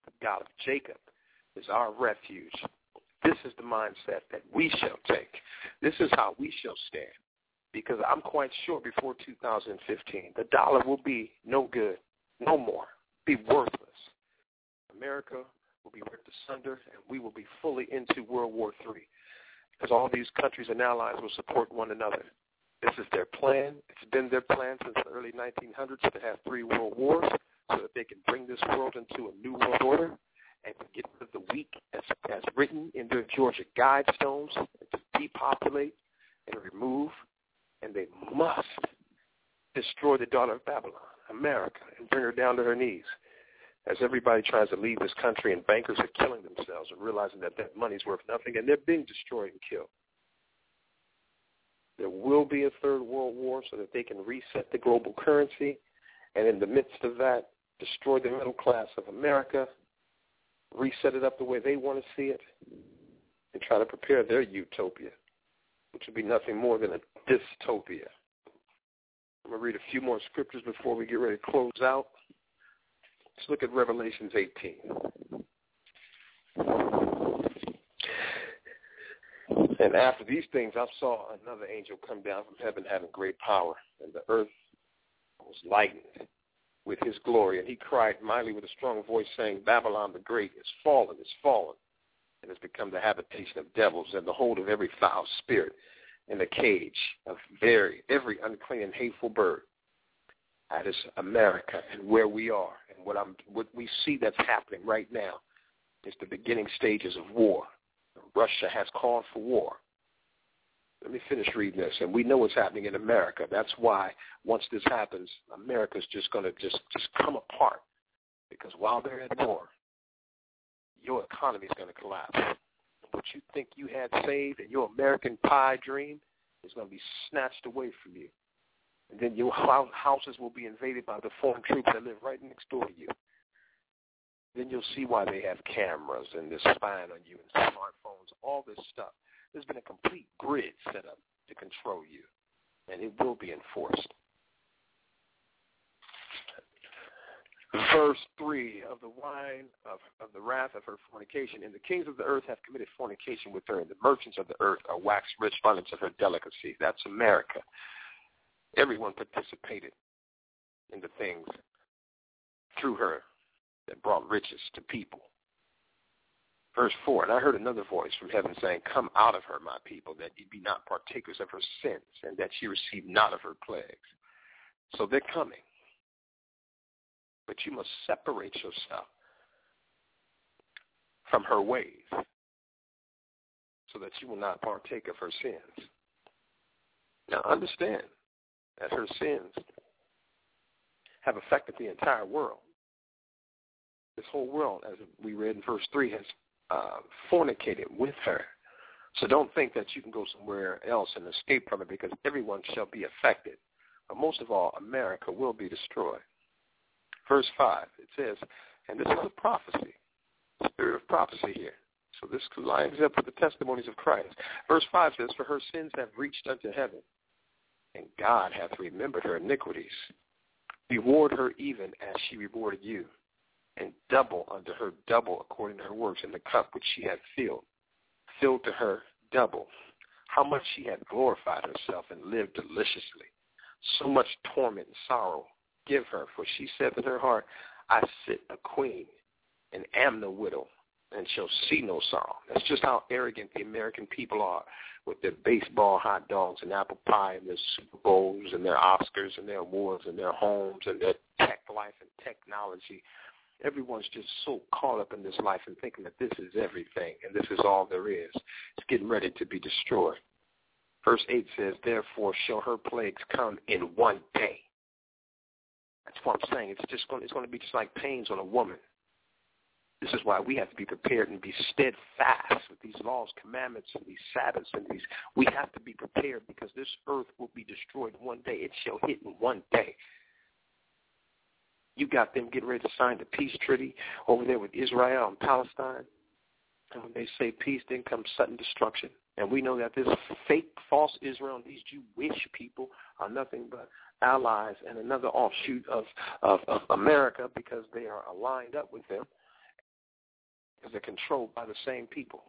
Speaker 3: the God of Jacob is our refuge. This is the mindset that we shall take. This is how we shall stand. Because I'm quite sure before two thousand fifteen, the dollar will be no good, no more, be worthless. America will be ripped asunder, and we will be fully into World War Three. Because all these countries and allies will support one another. This is their plan. It's been their plan since the early nineteen hundreds to have three world wars so that they can bring this world into a new world order and to get rid of the weak as, as written in their Georgia Guidestones, and to depopulate and remove. And they must destroy the daughter of Babylon, America, and bring her down to her knees. As everybody tries to leave this country and bankers are killing themselves and realizing that that money's worth nothing and they're being destroyed and killed. There will be a third world war so that they can reset the global currency and in the midst of that, destroy the middle class of America, reset it up the way they want to see it, and try to prepare their utopia, which will be nothing more than a dystopia. I'm going to read a few more scriptures before we get ready to close out. Let's look at Revelations eighteen. And after these things, I saw another angel come down from heaven having great power, and the earth was lightened with his glory. And he cried mightily with a strong voice, saying, Babylon the Great is fallen, is fallen, and has become the habitation of devils and the hold of every foul spirit and the cage of very, every unclean and hateful bird. That is America and where we are. And what, I'm, what we see that's happening right now is the beginning stages of war. Russia has called for war. Let me finish reading this. And we know what's happening in America. That's why once this happens, America's just going to just, just come apart. Because while they're at war, your economy is going to collapse. What you think you had saved and your American pie dream is going to be snatched away from you. And then your houses will be invaded by the foreign troops that live right next door to you. Then you'll see why they have cameras and they're spying on you and smartphones, all this stuff. There's been a complete grid set up to control you, and it will be enforced. Verse three, of the wine of, of the wrath of her fornication, and the kings of the earth have committed fornication with her, and the merchants of the earth are waxed rich abundance of her delicacy. That's America. Everyone participated in the things through her that brought riches to people. Verse four, and I heard another voice from heaven saying, come out of her, my people, that ye be not partakers of her sins, and that ye receive not of her plagues. So they're coming. But you must separate yourself from her ways so that you will not partake of her sins. Now understand that her sins have affected the entire world. This whole world, as we read in verse three, has uh, fornicated with her. So don't think that you can go somewhere else and escape from it, because everyone shall be affected. But most of all, America will be destroyed. Verse five, it says, and this is a prophecy, spirit of prophecy here. So this lines up with the testimonies of Christ. Verse five says, for her sins have reached unto heaven, and God hath remembered her iniquities. Reward her even as she rewarded you, and double unto her double according to her works, in the cup which she had filled, filled to her double. How much she had glorified herself and lived deliciously. So much torment and sorrow give her, for she said in her heart, I sit a queen, and am no widow, and shall see no sorrow. That's just how arrogant the American people are, with their baseball hot dogs and apple pie and their Super Bowls and their Oscars and their awards and their homes and their tech life and technology. Everyone's just so caught up in this life and thinking that this is everything and this is all there is. It's getting ready to be destroyed. Verse eight says, therefore shall her plagues come in one day. That's what I'm saying. It's just going, it's going to be just like pains on a woman. This is why we have to be prepared and be steadfast with these laws, commandments, and these Sabbaths, and these. We have to be prepared, because this earth will be destroyed one day. It shall hit in one day. You got them getting ready to sign the peace treaty over there with Israel and Palestine. And when they say peace, then comes sudden destruction. And we know that this fake, false Israel and these Jewish people are nothing but allies and another offshoot of, of, of America, because they are aligned up with them. because they're controlled by the same people.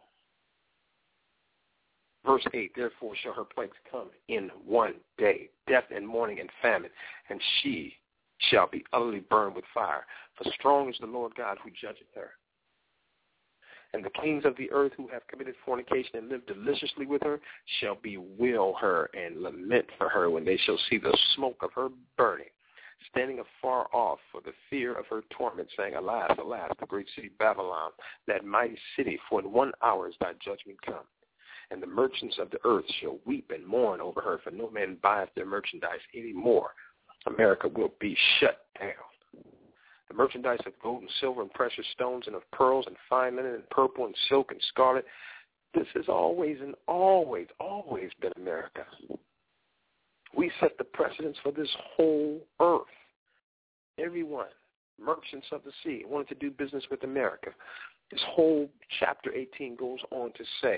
Speaker 3: Verse eight, therefore shall her plagues come in one day, death and mourning and famine, and she shall be utterly burned with fire. For strong is the Lord God who judgeth her. And the kings of the earth who have committed fornication and lived deliciously with her shall bewail her and lament for her when they shall see the smoke of her burning, standing afar off for the fear of her torment, saying, alas, alas, the great city Babylon, that mighty city, for in one hour is thy judgment come. And the merchants of the earth shall weep and mourn over her, for no man buyeth their merchandise any more. America will be shut down. The merchandise of gold and silver and precious stones and of pearls and fine linen and purple and silk and scarlet, this has always and always, always been America. We set the precedence for this whole earth. Everyone, merchants of the sea, wanted to do business with America. This whole chapter eighteen goes on to say,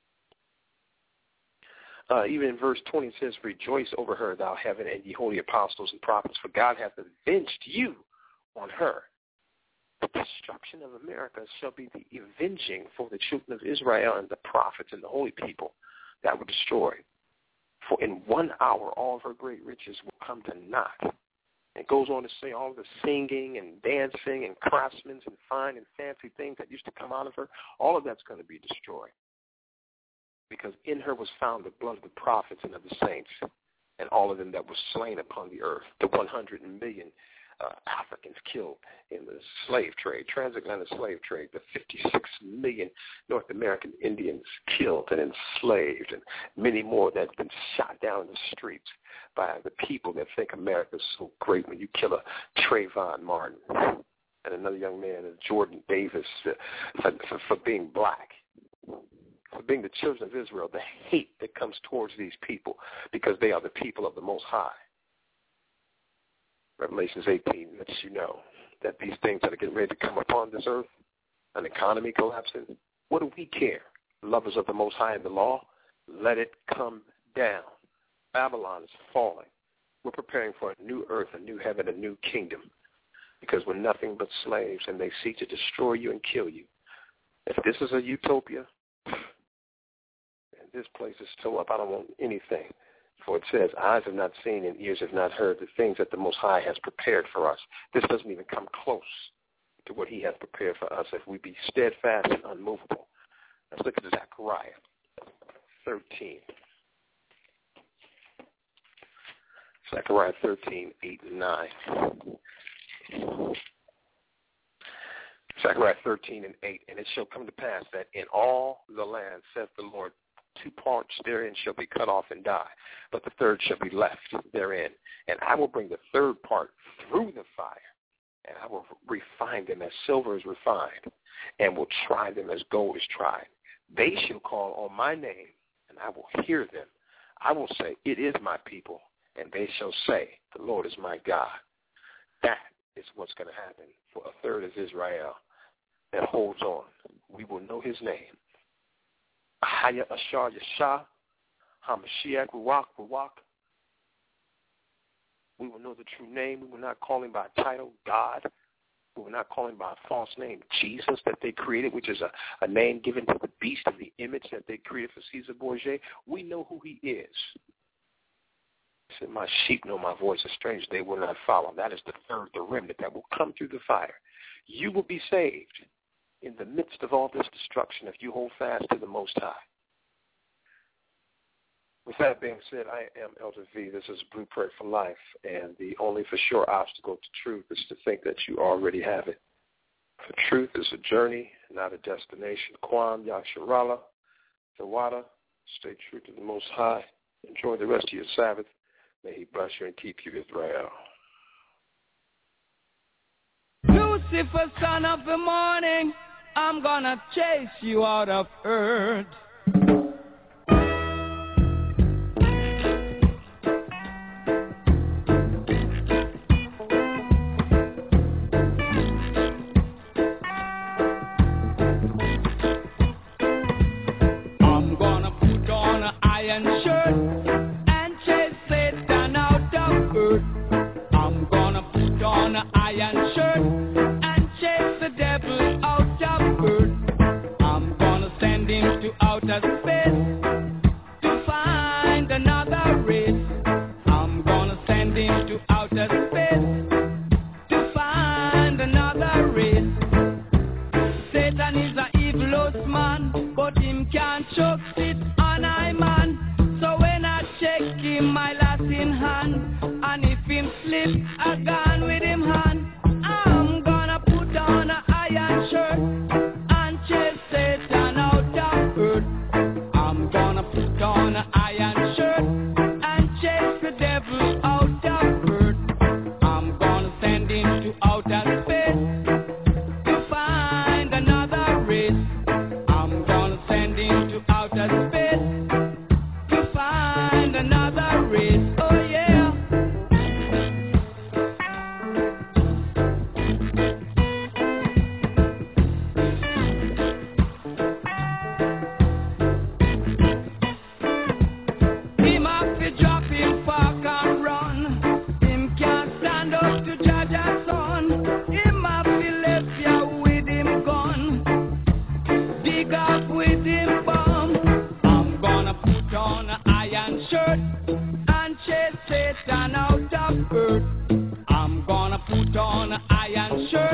Speaker 3: Uh, even in verse twenty, it says, rejoice over her, thou heaven, and ye holy apostles and prophets, for God hath avenged you on her. The destruction of America shall be the avenging for the children of Israel and the prophets and the holy people that were destroyed. For in one hour all of her great riches will come to naught. It goes on to say all of the singing and dancing and craftsmen and fine and fancy things that used to come out of her, all of that's going to be destroyed. Because in her was found the blood of the prophets and of the saints, and all of them that were slain upon the earth, the one hundred million uh, Africans killed in the slave trade, transatlantic slave trade, the fifty-six million North American Indians killed and enslaved, and many more that have been shot down in the streets by the people that think America is so great when you kill a Trayvon Martin and another young man, Jordan Davis, uh, for, for, for being black. For being the children of Israel, the hate that comes towards these people because they are the people of the Most High. Revelations eighteen lets you know that these things that are getting ready to come upon this earth, an economy collapsing, what do we care? Lovers of the Most High and the law, let it come down. Babylon is falling. We're preparing for a new earth, a new heaven, a new kingdom, because we're nothing but slaves and they seek to destroy you and kill you. If this is a utopia, this place is still up. I don't want anything. For it says, eyes have not seen and ears have not heard the things that the Most High has prepared for us. This doesn't even come close to what he has prepared for us if we be steadfast and unmovable. Let's look at Zechariah thirteen. Zechariah thirteen, eight and nine. Zechariah thirteen and eight. And it shall come to pass that in all the land, saith the Lord, two parts therein shall be cut off and die, but the third shall be left therein. And I will bring the third part through the fire, and I will refine them as silver is refined, and will try them as gold is tried. They shall call on my name, and I will hear them. I will say, it is my people, and they shall say, the Lord is my God. That is what's going to happen for a third of Israel that holds on. We will know his name. Ahaya Ashar Yashah, HaMashiach Ruach Ruach. We will know the true name. We will not call him by title, God. We will not call him by a false name, Jesus, that they created, which is a, a name given to the beast of the image that they created for Caesar Borgia. We know who he is. He said, my sheep know my voice, a stranger they will not follow. That is the third, the remnant that will come through the fire. You will be saved in the midst of all this destruction if you hold fast to the Most High. With that being said, I am Elder V. This is Blueprint for Life, and the only for sure obstacle to truth is to think that you already have it. For truth is a journey, not a destination. Kwam Yasharala, Zawada, stay true to the Most High. Enjoy the rest of your Sabbath. May he bless you and keep you, Israel.
Speaker 2: Lucifer, son of the morning, I'm gonna chase you out of earth. I'm gonna put on an iron shirt and chase Satan out of earth. I'm gonna put on an iron shirt and chase the devil out of earth.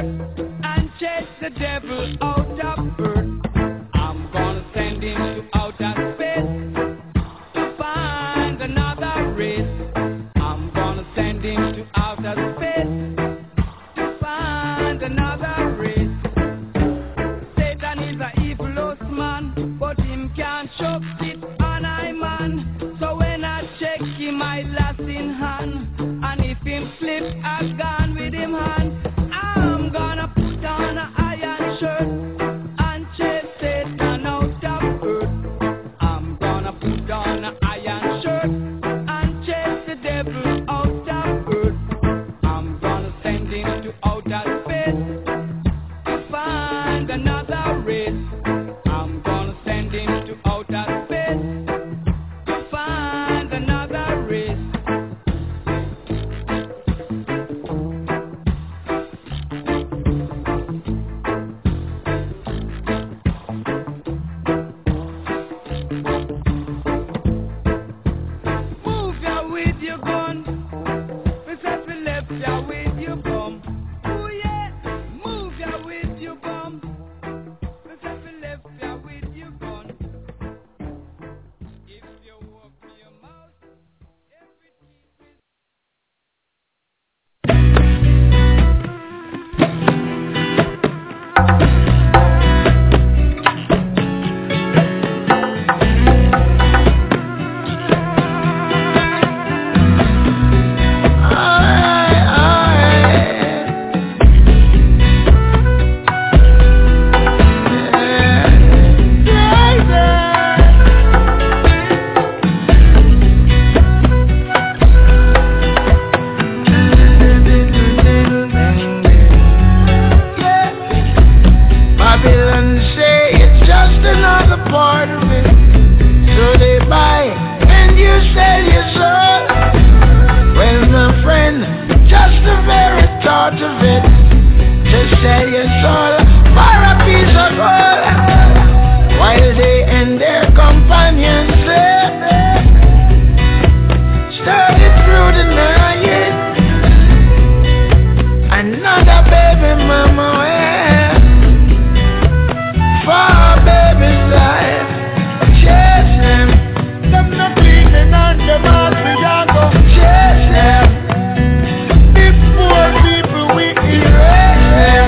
Speaker 2: and chase the devil out of earth. I'm gonna send him to outer space to find another race. I'm gonna send him to outer space to find another race. Satan is a evil host man, but him can't choke it on I man. So when I check him, I last in hand, and if him slip, I gone with him hand. I'm gonna put on a iron shirt and chase Satan out of earth. I'm gonna put on a iron shirt and chase the devil out of earth. I'm gonna send him to outer space to find another race. I'm gonna send him to outer space to find another race. Move ya with your gun, we said we left ya with your bum. Oh yeah, move ya with your bum, we said we left ya with your gun. If you open your mouth, everything will.
Speaker 4: Babylon say it's just another part of it. So they buy and you sell your soul. Well, my friend, just the very thought of it, to sell your soul for a piece of gold, while they and their companions sleep, started through the night. Another baby mama went for a baby's life. Chase them, them not cleaning on the mouth, we are go chase them. If poor people we erase them,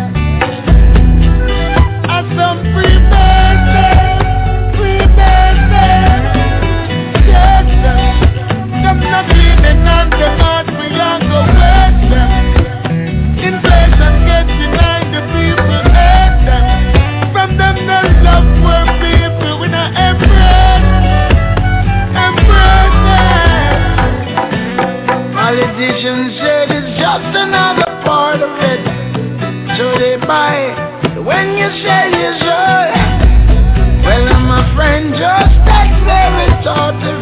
Speaker 4: and some free birthday, free birthday. Chase them, them not cleaning on the mouth, we are go waste them. Inflation get behind the people, hate them. From them no love poor people, we not embrace, embrace them. Politicians say it's just another part of it, so they buy it when you sell your soul. Well, I'm a friend, just take very thought of